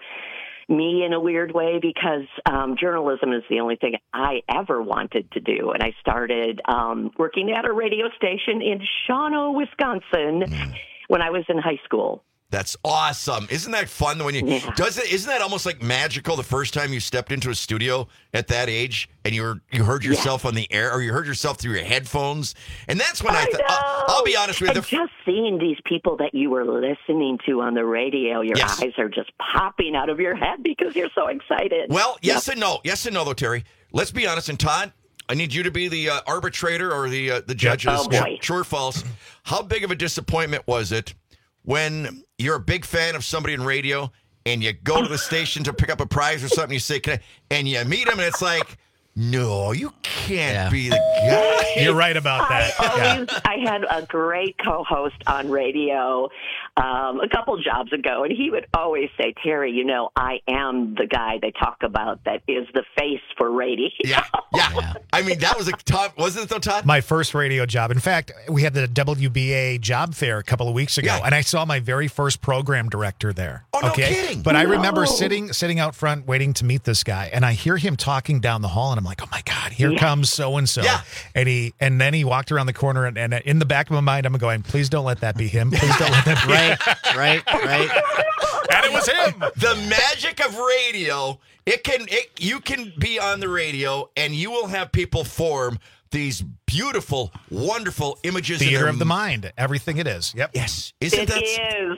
me in a weird way because um, journalism is the only thing I ever wanted to do. And I started um, working at a radio station in Shawano, Wisconsin
Mm.
when I was in high school.
That's awesome. Isn't that fun when you
Yeah.
does it? Isn't that almost like magical the first time you stepped into a studio at that age and you were you heard yourself on the air or you heard yourself through your headphones? And that's when I,
I
thought I'll, I'll be honest with you.
And
the-
just seeing these people that you were listening to on the radio, your
Yes.
eyes are just popping out of your head because you're so excited.
Well, yes
Yep.
and no. Yes and no, though, Terry. Let's be honest. And Todd, I need you to be the uh, arbitrator or the uh, the judges.
Oh, boy.
True or false. How big of a disappointment was it when you're a big fan of somebody in radio and you go to the station to pick up a prize or something, you say, Can I? And you meet them and it's like, no, you can't be the guy.
You're right about that.
I always, I had a great co-host on radio um, a couple jobs ago, and he would always say, Terry, you know, I am the guy they talk about that is the face for radio.
Yeah, yeah. I mean, that was a top, wasn't it though, Todd?
My first radio job. In fact, we had the W B A job fair a couple of weeks ago,
Yeah.
and I saw my very first program director there.
Oh, no
okay?
kidding.
But I remember
No.
sitting sitting out front waiting to meet this guy, and I hear him talking down the hall, and I'm like, oh my God, here
Yeah.
comes so and so.
Yeah.
And he and then he walked around the corner, and, and in the back of my mind, I'm going, please don't let that be him. Please don't let that be him.
Right, right, right.
And it was him.
The magic of radio, it can it, you can be on the radio and you will have people form these beautiful, wonderful images in
Theater
their
of the mind, everything it is. Yep.
Yes. Isn't
It
that
is,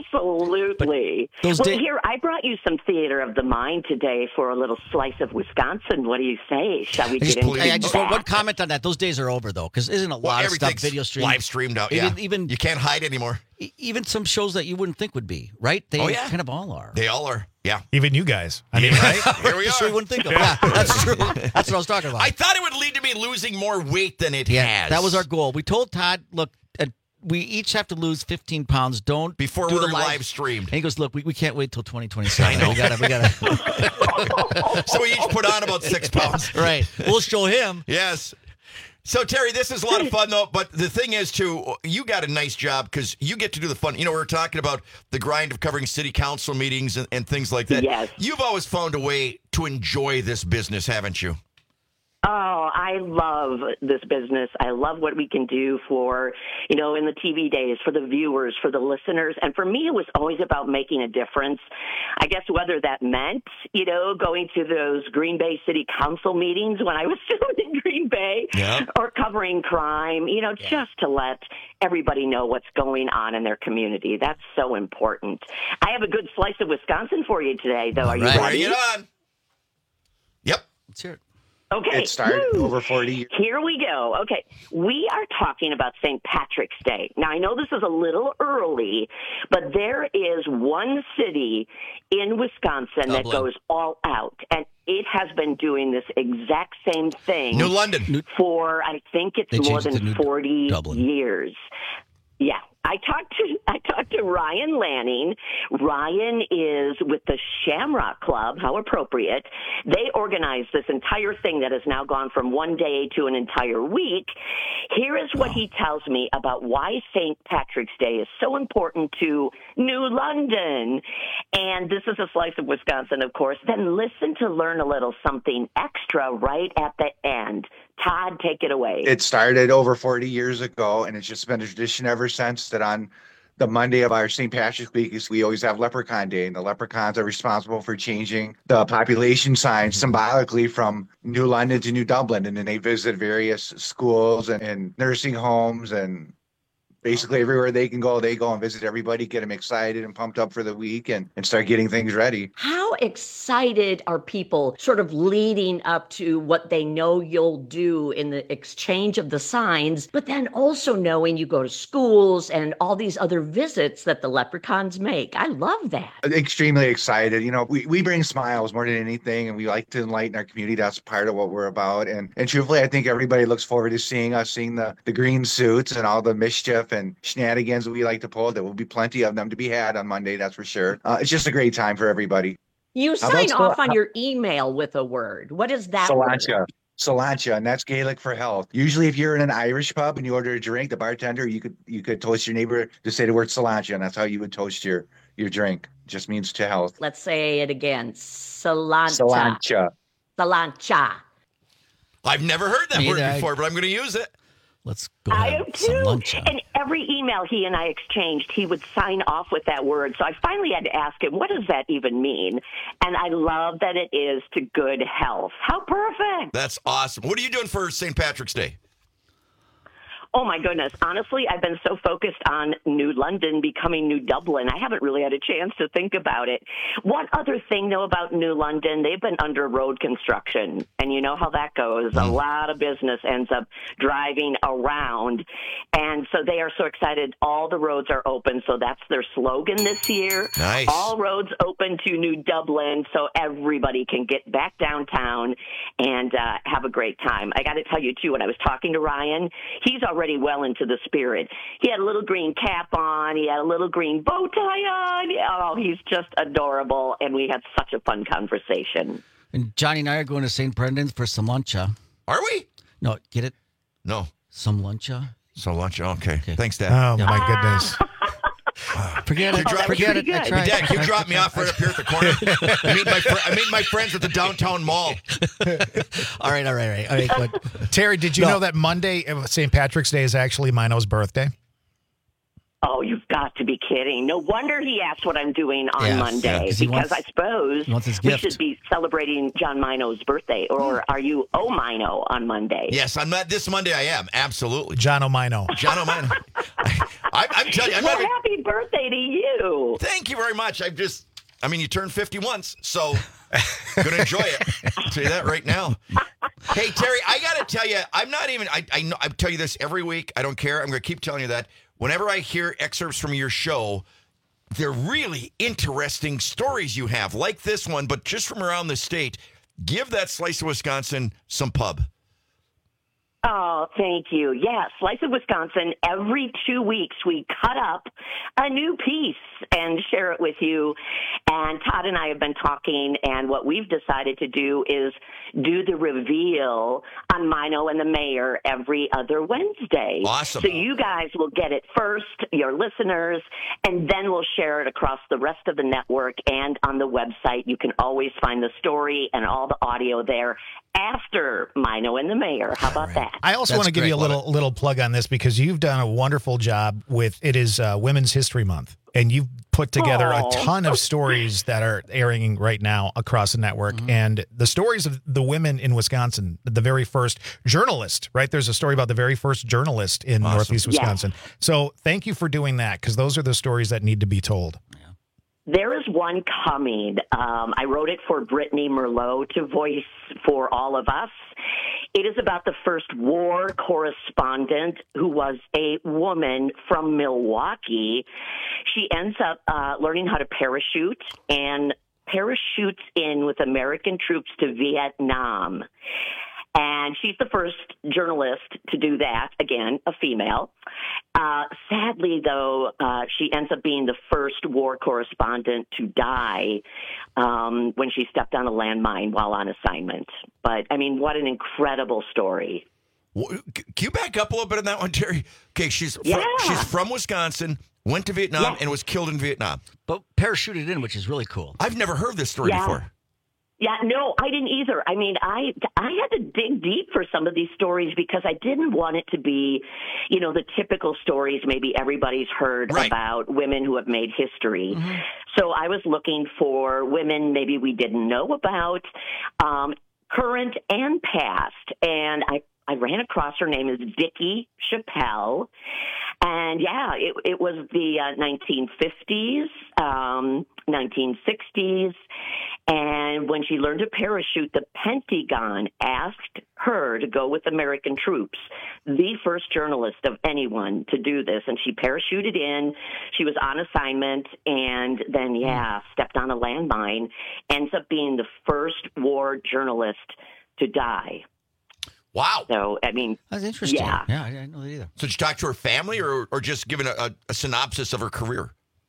absolutely.
those
well,
da-
here, I brought you some theater of the mind today for a little slice of Wisconsin. What do you say? Shall we
Just
get into
please.
Hey, I just want
that?
one comment on that. Those days are over, though, because isn't a
well,
lot of stuff
everything's
video streamed?
live streamed out?
Even,
yeah.
even
You can't hide anymore.
e- even some shows that you wouldn't think would be, right? They
Oh, yeah.
kind of all are.
They all are. Yeah.
Even you guys. I mean, right?
Here we
Just so
are.
you wouldn't think of. Yeah, that's true. That's what I was talking about.
I thought it would lead to me losing more weight than it
yeah,
has.
that was our goal. We told Todd, look, uh, we each have to lose fifteen pounds. Don't
Before
do
we're
the
live streamed.
And he goes, look, we, we can't wait till twenty twenty-seven.
I know.
We gotta, we gotta.
So we each put on about six pounds.
Right. We'll show him.
Yes. So, Terry, this is a lot of fun, though. But the thing is, too, you got a nice job because you get to do the fun. You know, we were talking about the grind of covering city council meetings and, and things like that.
Yes.
You've always found a way to enjoy this business, haven't you?
Oh, I love this business. I love what we can do for, you know, in the T V days, for the viewers, for the listeners. And for me, it was always about making a difference. I guess whether that meant, you know, going to those Green Bay City Council meetings when I was still in Green Bay
Yeah.
or covering crime, you know, just to let everybody know what's going on in their community. That's so important. I have a good slice of Wisconsin for you today, though. Are you
Right.
ready?
Bring it on. Yep.
Let's hear it.
Okay.
It started
Woo.
over forty years.
Here we go. Okay. We are talking about Saint Patrick's Day. Now, I know this is a little early, but there is one city in Wisconsin that
Dublin.
goes all out. And it has been doing this exact same thing.
New London.
For, I think
They
it's more
changed it to
than
New
forty
Dublin.
years. Yeah. I talked to I talked to Ryan Lanning. Ryan is with the Shamrock Club. How appropriate. They organized this entire thing that has now gone from one day to an entire week. Here is what he tells me about why Saint Patrick's Day is so important to New London. And this is a slice of Wisconsin, of course. Then listen to learn a little something extra right at the end. Todd, take it away.
It started over forty years ago, and it's just been a tradition ever since that on the Monday of our Saint Patrick's Week is we always have Leprechaun Day, and the leprechauns are responsible for changing the population signs symbolically from New London to New Dublin, and then they visit various schools and, and nursing homes and basically everywhere they can go, they go and visit everybody, get them excited and pumped up for the week and, and start getting things ready.
How excited are people sort of leading up to what they know you'll do in the exchange of the signs, but then also knowing you go to schools and all these other visits that the leprechauns make? I love that.
Extremely excited. You know, we, we bring smiles more than anything, and we like to enlighten our community. That's part of what we're about. And and truthfully, I think everybody looks forward to seeing us, seeing the, the green suits and all the mischief and shenanigans we like to pull. There will be plenty of them to be had on Monday, that's for sure. Uh, it's just a great time for everybody.
You
How
sign
about
off
so-
on your email with a word. What is that word?
Cilantro. Cilantro, and that's Gaelic for health. Usually if you're in an Irish pub and you order a drink, the bartender, you could you could toast your neighbor to say the word cilantro, and that's how you would toast your, your drink. It just means to health.
Let's say it again. Cilantro.
Cilantro.
Cilantro.
I've never heard that
Me
word
either.
before, but I'm going to use it.
Let's go
I
have
am
some
too.
lunch.
And every email he and I exchanged, he would sign off with that word. So I finally had to ask him, what does that even mean? And I love that it is to good health. How perfect.
That's awesome. What are you doing for Saint Patrick's Day?
Oh, my goodness. Honestly, I've been so focused on New London becoming New Dublin, I haven't really had a chance to think about it. One other thing, though, about New London, they've been under road construction, and you know how that goes. Mm. A lot of business ends up driving around, and so they are so excited. All the roads are open, so that's their slogan this year.
Nice.
All roads open to New Dublin, so everybody can get back downtown and uh, have a great time. I got to tell you, too, when I was talking to Ryan, he's already well into the spirit. He had a little green cap on. He had a little green bow tie on. Oh, he's just adorable, and we had such a fun conversation.
And Johnny and I are going to Saint Brendan's for some luncha.
Are we?
No, get it?
No.
Some luncha?
Some lunch. Okay. okay. Thanks, Dad.
Oh, my goodness.
Forget
You
it.
drop-
Forget it. I
Hey,
tried.
Dad, can you drop me off right up here at the corner? I meet my fr- I meet my friends at the downtown mall.
all right, all right, all right. All right, good.
Terry, did you
No.
know that Monday, uh, Saint Patrick's Day, is actually Mino's birthday?
Oh, you've got to be kidding. No wonder he asked what I'm doing on
Yes,
Monday,
yeah, 'cause he
because
wants-
I suppose
he wants his
we
gift.
should be celebrating John Mino's birthday. Or are you O Mino on Monday?
Yes, I'm not. This Monday I am. Absolutely.
John O'Mino.
John O'Mino. I, I'm telling you, I'm
Well,
not.
happy birthday to you.
Thank you very much. I've just, I mean, you turned fifty once, so gonna enjoy it. I'll tell you that right now. Hey, Terry, I got to tell you, I'm not even, I, I, know, I tell you this every week. I don't care. I'm going to keep telling you that. Whenever I hear excerpts from your show, they're really interesting stories you have, like this one, but just from around the state. Give that slice of Wisconsin some pub.
Oh, thank you. Yes, Slice of Wisconsin, every two weeks we cut up a new piece and share it with you. And Todd and I have been talking, and what we've decided to do is do the reveal on Mino and the Mayor every other Wednesday.
Awesome.
So you guys will get it first, your listeners, and then we'll share it across the rest of the network and on the website. You can always find the story and all the audio there after Mino and the Mayor. How about that?
I also
That's
want to give
great.
you a little little plug on this because you've done a wonderful job with it is uh, Women's History Month, and you've put together
Aw.
a ton of stories that are airing right now across the network.
Mm-hmm.
And the stories of the women in Wisconsin, the very first journalist, right? There's a story about the very first journalist in
Awesome.
Northeast
Yes.
Wisconsin. So thank you for doing that because those are the stories that need to be told.
There is one coming. Um, I wrote it for Brittany Merlot to voice for all of us. It is about the first war correspondent who was a woman from Milwaukee. She ends up uh, learning how to parachute and parachutes in with American troops to Vietnam. And she's the first journalist to do that, again, a female. Uh, sadly, though, uh, she ends up being the first war correspondent to die um, when she stepped on a landmine while on assignment. But, I mean, what an incredible story.
Well, can you back up a little bit on that one, Terry? Okay, she's
Yeah.
from, she's from Wisconsin, went to Vietnam,
Yeah.
and was killed in Vietnam.
But parachuted in, which is really cool.
I've never heard this story
Yeah.
before.
Yeah, no, I didn't either. I mean, I I had to dig deep for some of these stories because I didn't want it to be, you know, the typical stories maybe everybody's heard
Right.
about women who have made history. So I was looking for women maybe we didn't know about, um, current and past. And I, I ran across her name is Vicki Chappelle. And yeah, it, it was the uh, nineteen fifties, um, nineteen sixties. And when she learned to parachute, the Pentagon asked her to go with American troops, the first journalist of anyone to do this. And she parachuted in. She was on assignment and then, yeah, stepped on a landmine, ends up being the first war journalist to die.
Wow.
So, I mean,
That's interesting.
Yeah.
Yeah, I didn't know that either.
So did you talk to her family or, or just giving a, a, a synopsis of her career?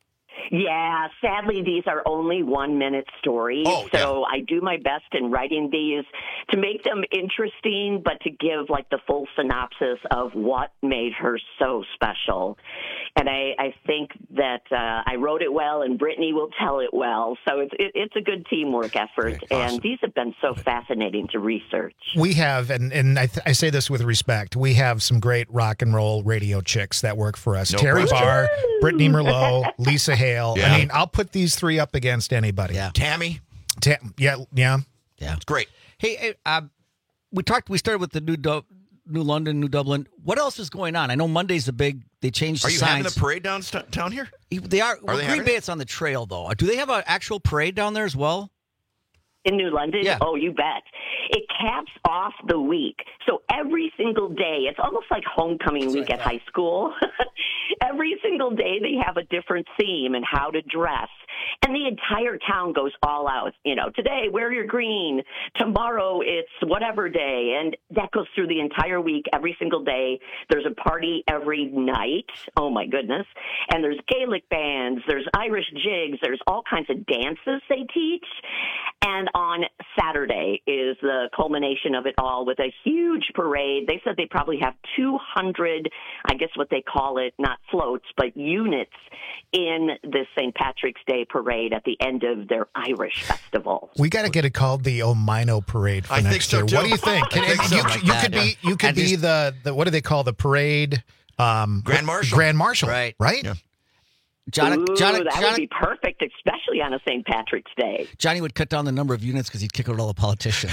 Yeah, sadly, these are only one-minute stories,
Oh,
so I do my best in writing these to make them interesting, but to give, like, the full synopsis of what made her so special. And I, I think that uh, I wrote it well, and Brittany will tell it well, so it's it, it's a good teamwork effort, and these have been so fascinating to research.
We have, and, and I, th- I say this with respect, we have some great rock and roll radio chicks that work for us.
No
Terry
question.
Barr, Brittany Merlot, Lisa Hale.
Yeah.
I mean, I'll put these three up against anybody.
Yeah.
Tammy?
Ta- yeah, yeah.
Yeah.
It's great.
Hey, hey, uh, we talked. We started with the new Du- New London, New Dublin. What else is going on? I know Monday's a big. They changed the
Are you
signs.
having the parade downtown here?
They are.
Are
well,
they
Green
having
Bay,
it?
it's on the trail though. Do they have an actual parade down there as well?
In New London?
Yeah.
Oh, you bet. It caps off the week. So every single day, it's almost like homecoming week at high school. Every single day they have a different theme and how to dress. And the entire town goes all out. You know, today, wear your green. Tomorrow, it's whatever day. And that goes through the entire week, every single day. There's a party every night. Oh, my goodness. And there's Gaelic bands. There's Irish jigs. There's all kinds of dances they teach. And on Saturday is the culmination of it all with a huge parade. They said they probably have two hundred, I guess what they call it, not floats, but units in this Saint Patrick's Day parade at the end of their Irish festival.
We got to get it called the Omino Parade for
I think
next
so,
year.
too.
What do you think? Can,
I think
and
so.
you,
Like
you
that,
could
yeah.
be you could
And
be
just-
the, the what do they call the parade? Um,
Grand Marshal.
Grand Marshal.
Right.
Right.
Yeah.
Johnny,
Ooh,
Johnny,
that
Johnny,
would be perfect, especially on a Saint Patrick's Day.
Johnny would cut down the number of units because he'd kick out all the politicians.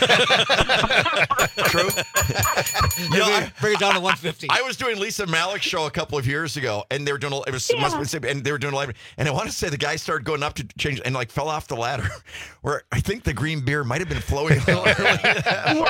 True. You know, I,
Bring it down to one fifty.
I was doing Lisa Malik's show a couple of years ago, and they were doing a- it was must have been, and they were doing a live, and I want to say the guy started going up to change and like fell off the ladder, where I think the green beer might have been flowing a little early.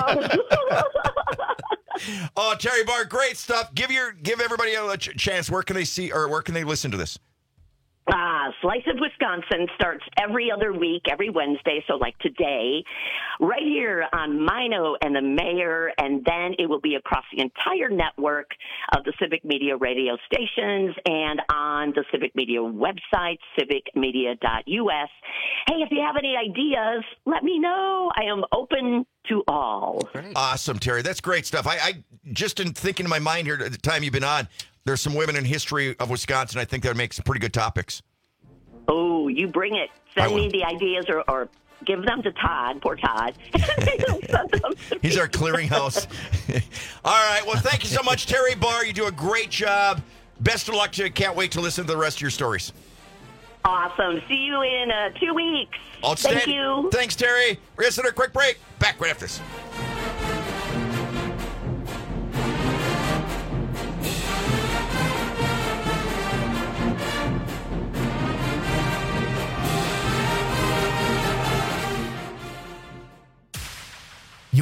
Oh, Terry Barr, great stuff. Give your give everybody a ch- chance. Where can they see or where can they listen to this?
Ah, Slice of Wisconsin starts every other week, every Wednesday, so like today, right here on Mino and the Mayor, and then it will be across the entire network of the Civic Media radio stations and on the Civic Media website, civic media dot U S. Hey, if you have any ideas, let me know. I am open to all.
Awesome, Terry. That's great stuff. I, I just in thinking in my mind here at the time you've been on, there's some women in history of Wisconsin. I think that would make some pretty good topics.
Oh, you bring it.
I
Send
will.
me the ideas or, or give them to Todd. Poor Todd.
He's our clearinghouse. All right. Well, thank you so much, Terry Barr. You do a great job. Best of luck to you. Can't wait to listen to the rest of your stories.
Awesome. See you in uh, two weeks.
Outstanding.
Thank you.
Thanks, Terry. We're going to take a quick break. Back right after this.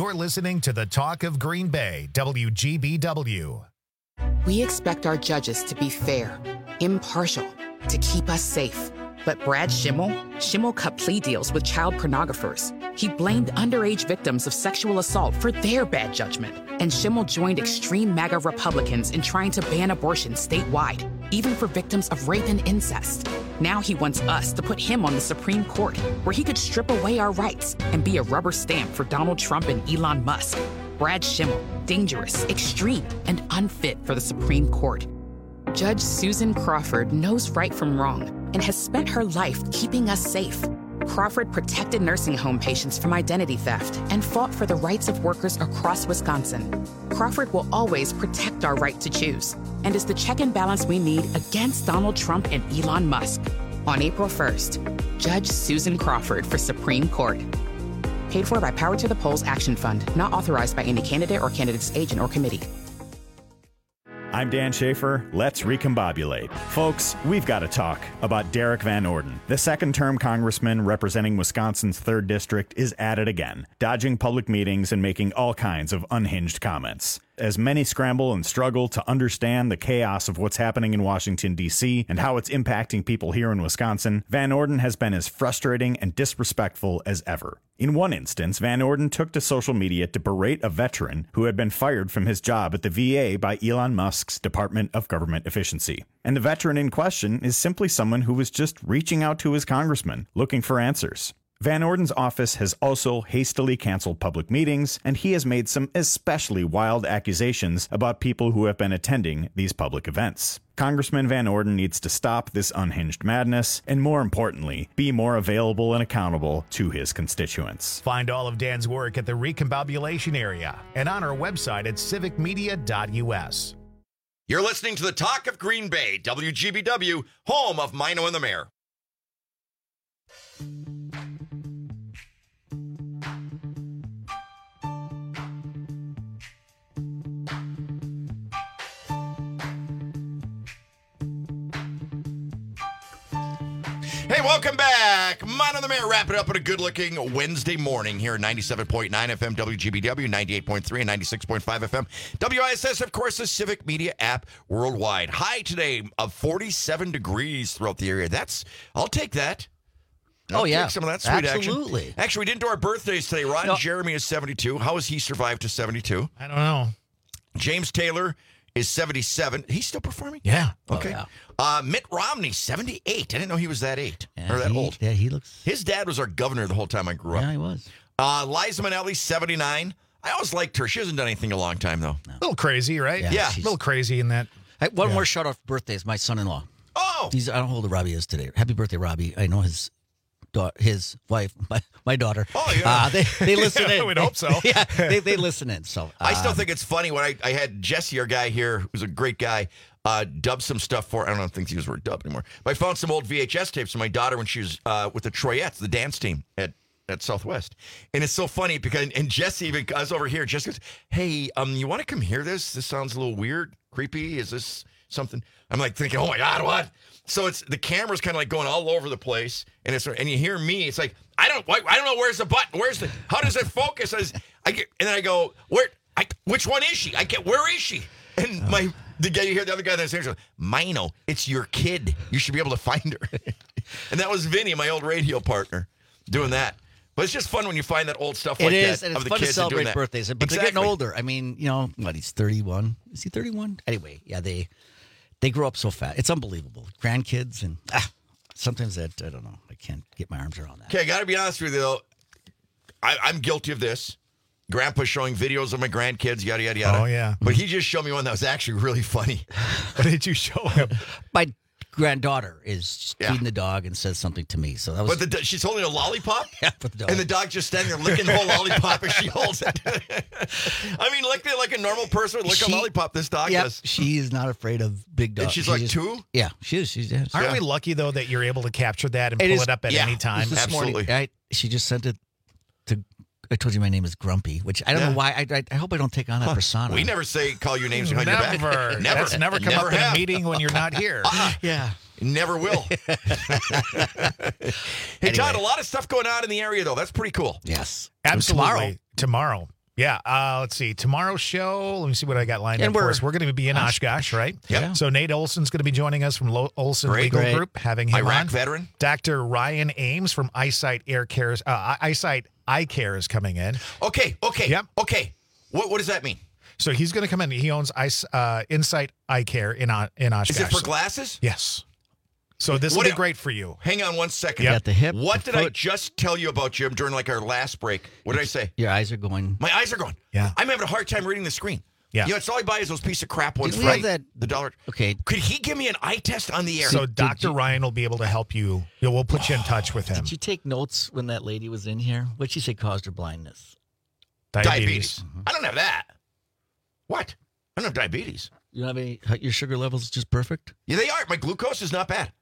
You're listening to the Talk of Green Bay, W G B W.
We expect our judges to be fair, impartial, to keep us safe. But Brad Schimmel, Schimmel cut plea deals with child pornographers. He blamed underage victims of sexual assault for their bad judgment. And Schimmel joined extreme MAGA Republicans in trying to ban abortion statewide, even for victims of rape and incest. Now he wants us to put him on the Supreme Court, where he could strip away our rights and be a rubber stamp for Donald Trump and Elon Musk. Brad Schimmel, dangerous, extreme, and unfit for the Supreme Court. Judge Susan Crawford knows right from wrong and has spent her life keeping us safe. Crawford protected nursing home patients from identity theft and fought for the rights of workers across Wisconsin. Crawford will always protect our right to choose and is the check and balance we need against Donald Trump and Elon Musk. On April first, Judge Susan Crawford for Supreme Court. Paid for by Power to the Polls Action Fund, not authorized by any candidate or candidate's agent or committee.
I'm Dan Schaefer. Let's recombobulate. Folks, we've got to talk about Derek Van Orden. The second-term congressman representing Wisconsin's third District is at it again, dodging public meetings and making all kinds of unhinged comments. As many scramble and struggle to understand the chaos of what's happening in Washington, D C, and how it's impacting people here in Wisconsin, Van Orden has been as frustrating and disrespectful as ever. In one instance, Van Orden took to social media to berate a veteran who had been fired from his job at the V A by Elon Musk's Department of Government Efficiency. And the veteran in question is simply someone who was just reaching out to his congressman, looking for answers. Van Orden's office has also hastily canceled public meetings, and he has made some especially wild accusations about people who have been attending these public events. Congressman Van Orden needs to stop this unhinged madness, and more importantly, be more available and accountable to his constituents.
Find all of Dan's work at the Recombobulation Area and on our website at civic media dot U S.
You're listening to the Talk of Green Bay, W G B W, home of Mino and the Mayor. Hey, welcome back. Mine on the Mayor, wrap it up with a good-looking Wednesday morning here at ninety-seven point nine F M W G B W, ninety-eight point three and ninety-six point five F M. W I S S, of course, the Civic Media app worldwide. High today of forty-seven degrees throughout the area. That's, I'll take that. I'll
oh, yeah.
Take some of that sweet
Absolutely.
action. Actually, we didn't do our birthdays today. Ron no. Jeremy is seventy-two. How has he survived to seventy-two?
I don't know.
James Taylor is seventy-seven. He's still performing?
Yeah.
Okay.
Oh, yeah.
Uh, Mitt Romney, seventy-eight. I didn't know he was that eight
yeah,
or that
he,
old.
Yeah, he looks.
His dad was our governor the whole time I grew up.
Yeah, he was.
Uh, Liza Minnelli, seventy-nine. I always liked her. She hasn't done anything in a long time, though.
No. A little crazy, right?
Yeah. yeah.
A little crazy in that.
Hey, one
yeah.
more shout out for birthdays. My son-in-law.
Oh.
He's, I don't know how old Robbie is today. Happy birthday, Robbie. I know his daughter, his wife, my, my daughter.
Oh, yeah.
Uh, they, they listen
yeah,
in.
We'd hope so.
yeah, they, they listen in. So uh,
I still think it's funny when I, I had Jesse, our guy here, who's a great guy, uh, dub some stuff for, I don't think he was word dub anymore, but I found some old V H S tapes of my daughter when she was uh, with the Troyettes, the dance team at at Southwest. And it's so funny because, and Jesse even, I was over here, Jesse goes, hey, um, you want to come hear this? This sounds a little weird, creepy. Is this something? I'm like thinking, oh my God, what? So it's, the camera's kind of like going all over the place. And it's, and you hear me, it's like, I don't, I don't know, where's the button? Where's the, how does it focus? I, was, I get, and then I go, where, I, which one is she? I get, where is she? And my, the guy, you hear the other guy that's there, goes, Mino, it's your kid. You should be able to find her. And that was Vinny, my old radio partner, doing that. But it's just fun when you find that old stuff like
it
that.
is, and it's
of the
fun
kids
to celebrate
that.
birthdays. But
exactly.
they're getting older. I mean, you know, what, he's thirty-one. Is he thirty-one? Anyway, yeah, they they grow up so fast. It's unbelievable. Grandkids, and ah, sometimes that, I don't know, I can't get my arms around that.
Okay, I got to be honest with you, though. I, I'm guilty of this. Grandpa showing videos of my grandkids, yada, yada, yada.
Oh, yeah.
But he just showed me one that was actually really funny.
What did you show him?
My granddaughter is
Yeah.
feeding the dog and says something to me. So that was.
But the, do- she's holding a lollipop?
Yeah, but the dog.
And the dog's just standing there licking the whole lollipop as she holds it. I mean, lick it like a normal person would lick
She-
a lollipop. This dog
Yep,
does.
she is not afraid of big dogs.
And she's
She
like
just-
two?
Yeah, she is. She's yeah.
Aren't
Yeah.
we lucky, though, that you're able to capture that and
It
pull
is-
it up at
yeah.
any time?
This morning,
Absolutely.
I, she just sent it to. I told you my name is Grumpy, which I don't
Yeah.
know why. I, I, I hope I don't take on that
Huh.
persona.
We never say call your names behind your back.
Never.
Never.
That's never come
Never
up in
have.
a meeting when you're not here.
Uh-uh.
Yeah.
Never will. Hey,
Anyway.
Todd, a lot of stuff going on in the area, though. That's pretty cool.
Yes.
Absolutely.
Tomorrow.
Tomorrow. Yeah, uh, let's see. Tomorrow's show, let me see what I got lined
And
up for
we're-
us. We're going to be in Oshkosh, right?
Yeah.
So Nate Olson's going to be joining us from Lo- Olson
Great,
Legal
great.
Group, having him
Iraq
on.
veteran.
Doctor Ryan Ames from Eyesight Air Cares, uh, Eyesight Eye Care is coming in.
Okay, okay,
Yep.
okay. What what does that mean?
So he's going to come in. He owns Ice, uh, Insight Eye Care in, O- in Oshkosh.
Is it for glasses?
Yes. So this will
What
be
do-
great for you.
Hang on one second.
Yep. Got
the hip,
What
the
did I
foot.
just tell you about, Jim, during like our last break? What did I say?
Your eyes are going.
My eyes are going.
Yeah.
I'm having a hard time reading the screen.
Yeah.
You know, it's all I buy is those piece of crap ones.
Did
for
we have that?
The dollar.
Okay.
Could he give me an eye test on the air?
So Doctor Ryan will be able to help you. Yeah, we'll put you in touch with him.
Did you take notes when that lady was in here? What'd she say caused her blindness?
diabetes.
Diabetes.
I don't have that. What? I don't have diabetes.
You don't have any? Your sugar levels just perfect.
Yeah, they are. My glucose is not bad.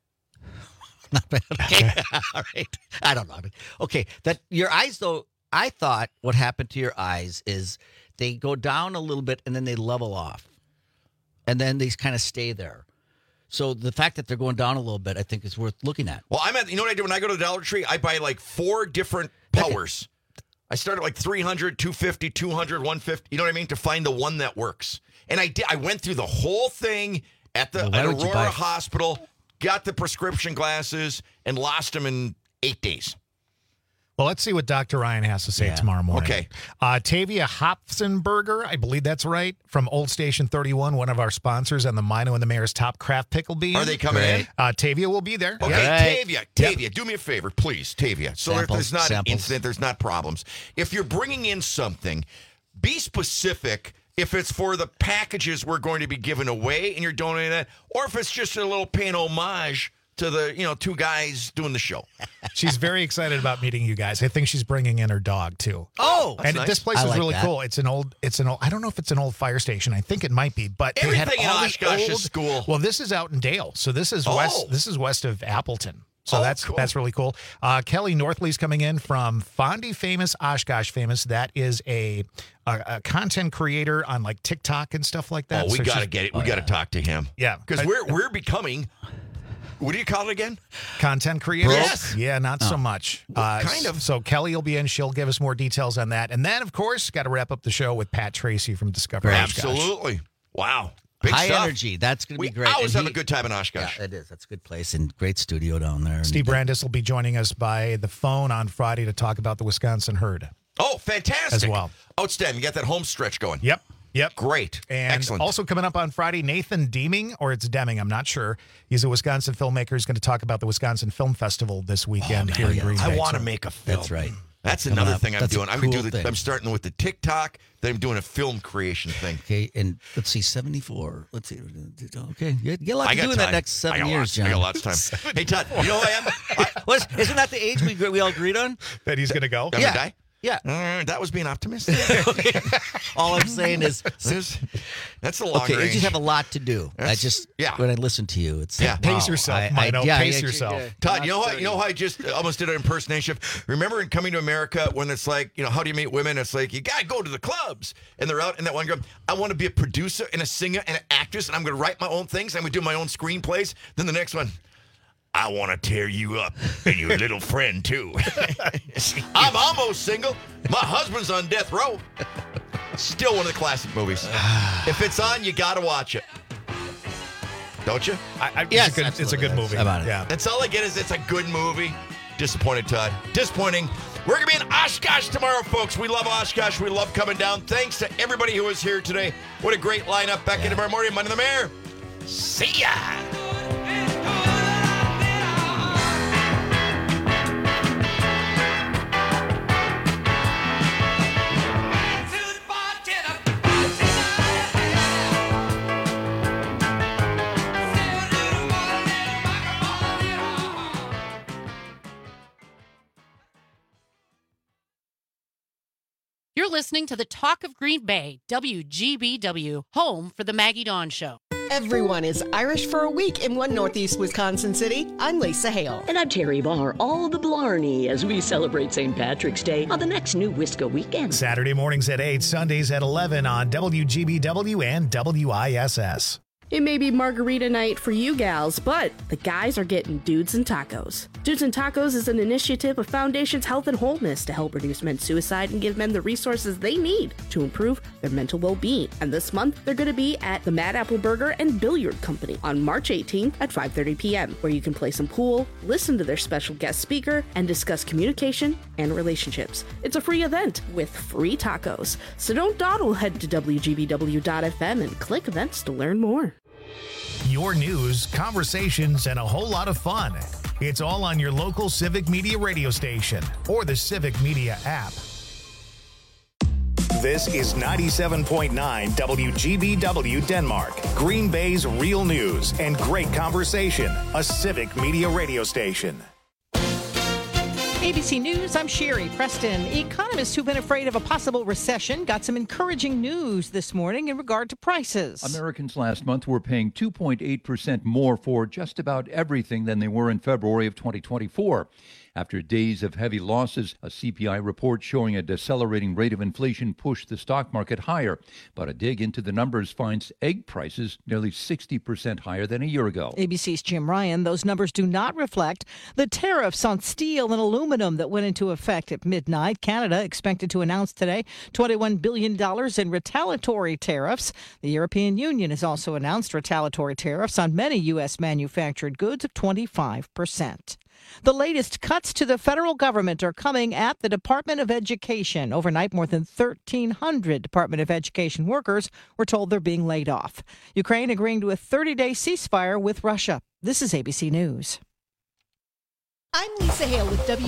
Not bad. Okay. All right. I don't know. I mean, okay. That your eyes though. I thought what happened to your eyes is they go down a little bit and then they level off, and then they kind of stay there. So the fact that they're going down a little bit, I think, is worth looking at.
Well, I'm at. You know what I do when I go to the Dollar Tree? I buy like four different powers. I start at like three hundred, two fifty, two hundred, one fifty. You know what I mean? To find the one that works. And I did. I went through the whole thing at the
Well, why
at
would you
Aurora
buy-
Hospital. Got the prescription glasses and lost them in eight days.
Well, let's see what Doctor Ryan has to say
Yeah.
tomorrow morning.
Okay.
Uh, Tavia Hopfenberger, I believe that's right, from Old Station thirty-one, one of our sponsors, and the Mino and the Mayor's top craft pickle bean.
Are they coming
Great.
in?
Uh, Tavia will be there.
Okay,
Yeah.
Right.
Tavia, Tavia, do me a favor, please, Tavia. So there-
Samples,
there's not
samples.
an incident, there's not problems. If you're bringing in something, be specific if it's for the packages we're going to be giving away and you're donating that, or if it's just a little paying homage to the, you know, two guys doing the show.
She's very excited about meeting you guys. I think she's bringing in her dog, too.
Oh,
and
nice.
this place
I
is
like
really
that.
cool. It's an old, it's an old, I don't know if it's an old fire station. I think it might be, but they had
Everything in
all the
Oshkosh is
old-
school.
Well, this is out in Dale. So this is
Oh.
west, this is west of Appleton. So
Oh,
that's
cool.
that's really cool. Uh, Kelly Northley's coming in from Fondy Famous, Oshkosh Famous. That is a, a, a content creator on like TikTok and stuff like that.
Oh, we
So
got to
she's-
get it. We got to talk to him.
Yeah.
Because
I-
we're, we're becoming, what do you call it again?
Content creators?
Yes.
Yeah, not so much. Uh,
kind of.
So Kelly will be in. She'll give us more details on that. And then, of course, got to wrap up the show with Pat Tracy from Discovery Oshkosh.
Absolutely. Wow. Big
High
stuff.
energy. That's going to
We
be great.
always
And
have
he-
a good time in Oshkosh.
Yeah, it is. That's a good place and great studio down there.
Steve Brandis will be joining us by the phone on Friday to talk about the Wisconsin herd.
Oh, fantastic.
As well.
Outstanding. You got that home stretch going.
Yep. Yep.
Great.
And
Excellent.
also coming up on Friday, Nathan Deeming, or it's Deming, I'm not sure. He's a Wisconsin filmmaker. He's going to talk about the Wisconsin Film Festival this weekend
Oh,
here in
man,
Green Bay.
I want to
So-
make a film.
That's right.
That's
Coming
another
up.
thing I'm
That's a
doing. I'm gonna
cool
do the,
thing.
I'm starting with the TikTok, then I'm doing a film creation thing.
Okay, and let's see, seventy-four. Let's see. Okay, you get a lot
I
to
got
do in
time.
that next seven
I got
years,
lots,
John.
I got lots of time. Hey, Todd, you know who I am? I,
Was, isn't that the age we we all agreed on?
That he's going to go?
I'm
Yeah.
gonna die?
Yeah.
Uh, that was being optimistic.
All I'm saying is,
There's- that's a long
okay, you
range.
just have a lot to do. I
That's-
just
yeah.
when I listen to you, it's
Yeah.
like,
Pace
wow,
yourself,
I- I-
Mino.
yeah,
Pace
yeah,
yourself.
yeah.
Todd, you know how you know how I just almost did an impersonation. Remember in Coming to America when it's like, you know, how do you meet women? It's like you gotta go to the clubs, and they're out in that one girl. I want to be a producer and a singer and an actress, and I'm going to write my own things. I'm going to do my own screenplays. Then the next one, I want to tear you up and your little friend too. I'm almost single. My husband's on death row. Still one of the classic movies. If it's on, you got to watch it. Don't you?
I, I,
Yes,
it's, a good, it's a
absolutely.
good movie.
I'm on it.
Yeah.
That's all I get is it's a good movie. Disappointed, Todd. Disappointing. We're going to be in Oshkosh tomorrow, folks. We love Oshkosh. We love coming down. Thanks to everybody who was here today. What a great lineup. Back in tomorrow morning. Monday the Mayor. See ya.
You're listening to the Talk of Green Bay, W G B W, home for the Maggie Dawn Show.
Everyone is Irish for a week in one Northeast Wisconsin city. I'm Lisa Hale.
And I'm Terry Barr, all the Blarney, as we celebrate Saint Patrick's Day on the next New Wisco weekend.
Saturday mornings at eight, Sundays at eleven on W G B W and W I S S.
It may be margarita night for you gals, but the guys are getting Dudes and Tacos. Dudes and Tacos is an initiative of Foundations Health and Wholeness to help reduce men's suicide and give men the resources they need to improve their mental well-being. And this month, they're going to be at the Mad Apple Burger and Billiard Company on March eighteenth at five thirty p.m., where you can play some pool, listen to their special guest speaker, and discuss communication and relationships. It's a free event with free tacos. So don't dawdle, head to W G B W dot F M and click events to learn more.
Your news, conversations, and a whole lot of fun. It's all on your local Civic Media radio station or the Civic Media app. This is ninety-seven point nine W G B W Denmark, Green Bay's real news and great conversation, a Civic Media radio station.
A B C News, I'm Sherry Preston. Economists who've been afraid of a possible recession got some encouraging news this morning in regard to prices.
Americans last month were paying two point eight percent more for just about everything than they were in February of twenty twenty-four. After days of heavy losses, a C P I report showing a decelerating rate of inflation pushed the stock market higher. But a dig into the numbers finds egg prices nearly sixty percent higher than a year ago.
A B C's Jim Ryan, those numbers do not reflect the tariffs on steel and aluminum that went into effect at midnight. Canada expected to announce today twenty-one billion dollars in retaliatory tariffs. The European Union has also announced retaliatory tariffs on many U S manufactured goods of twenty-five percent. The latest cuts to the federal government are coming at the Department of Education. Overnight, more than thirteen hundred Department of Education workers were told they're being laid off. Ukraine agreeing to a thirty-day ceasefire with Russia. This is A B C News.
I'm Lisa Hale with W.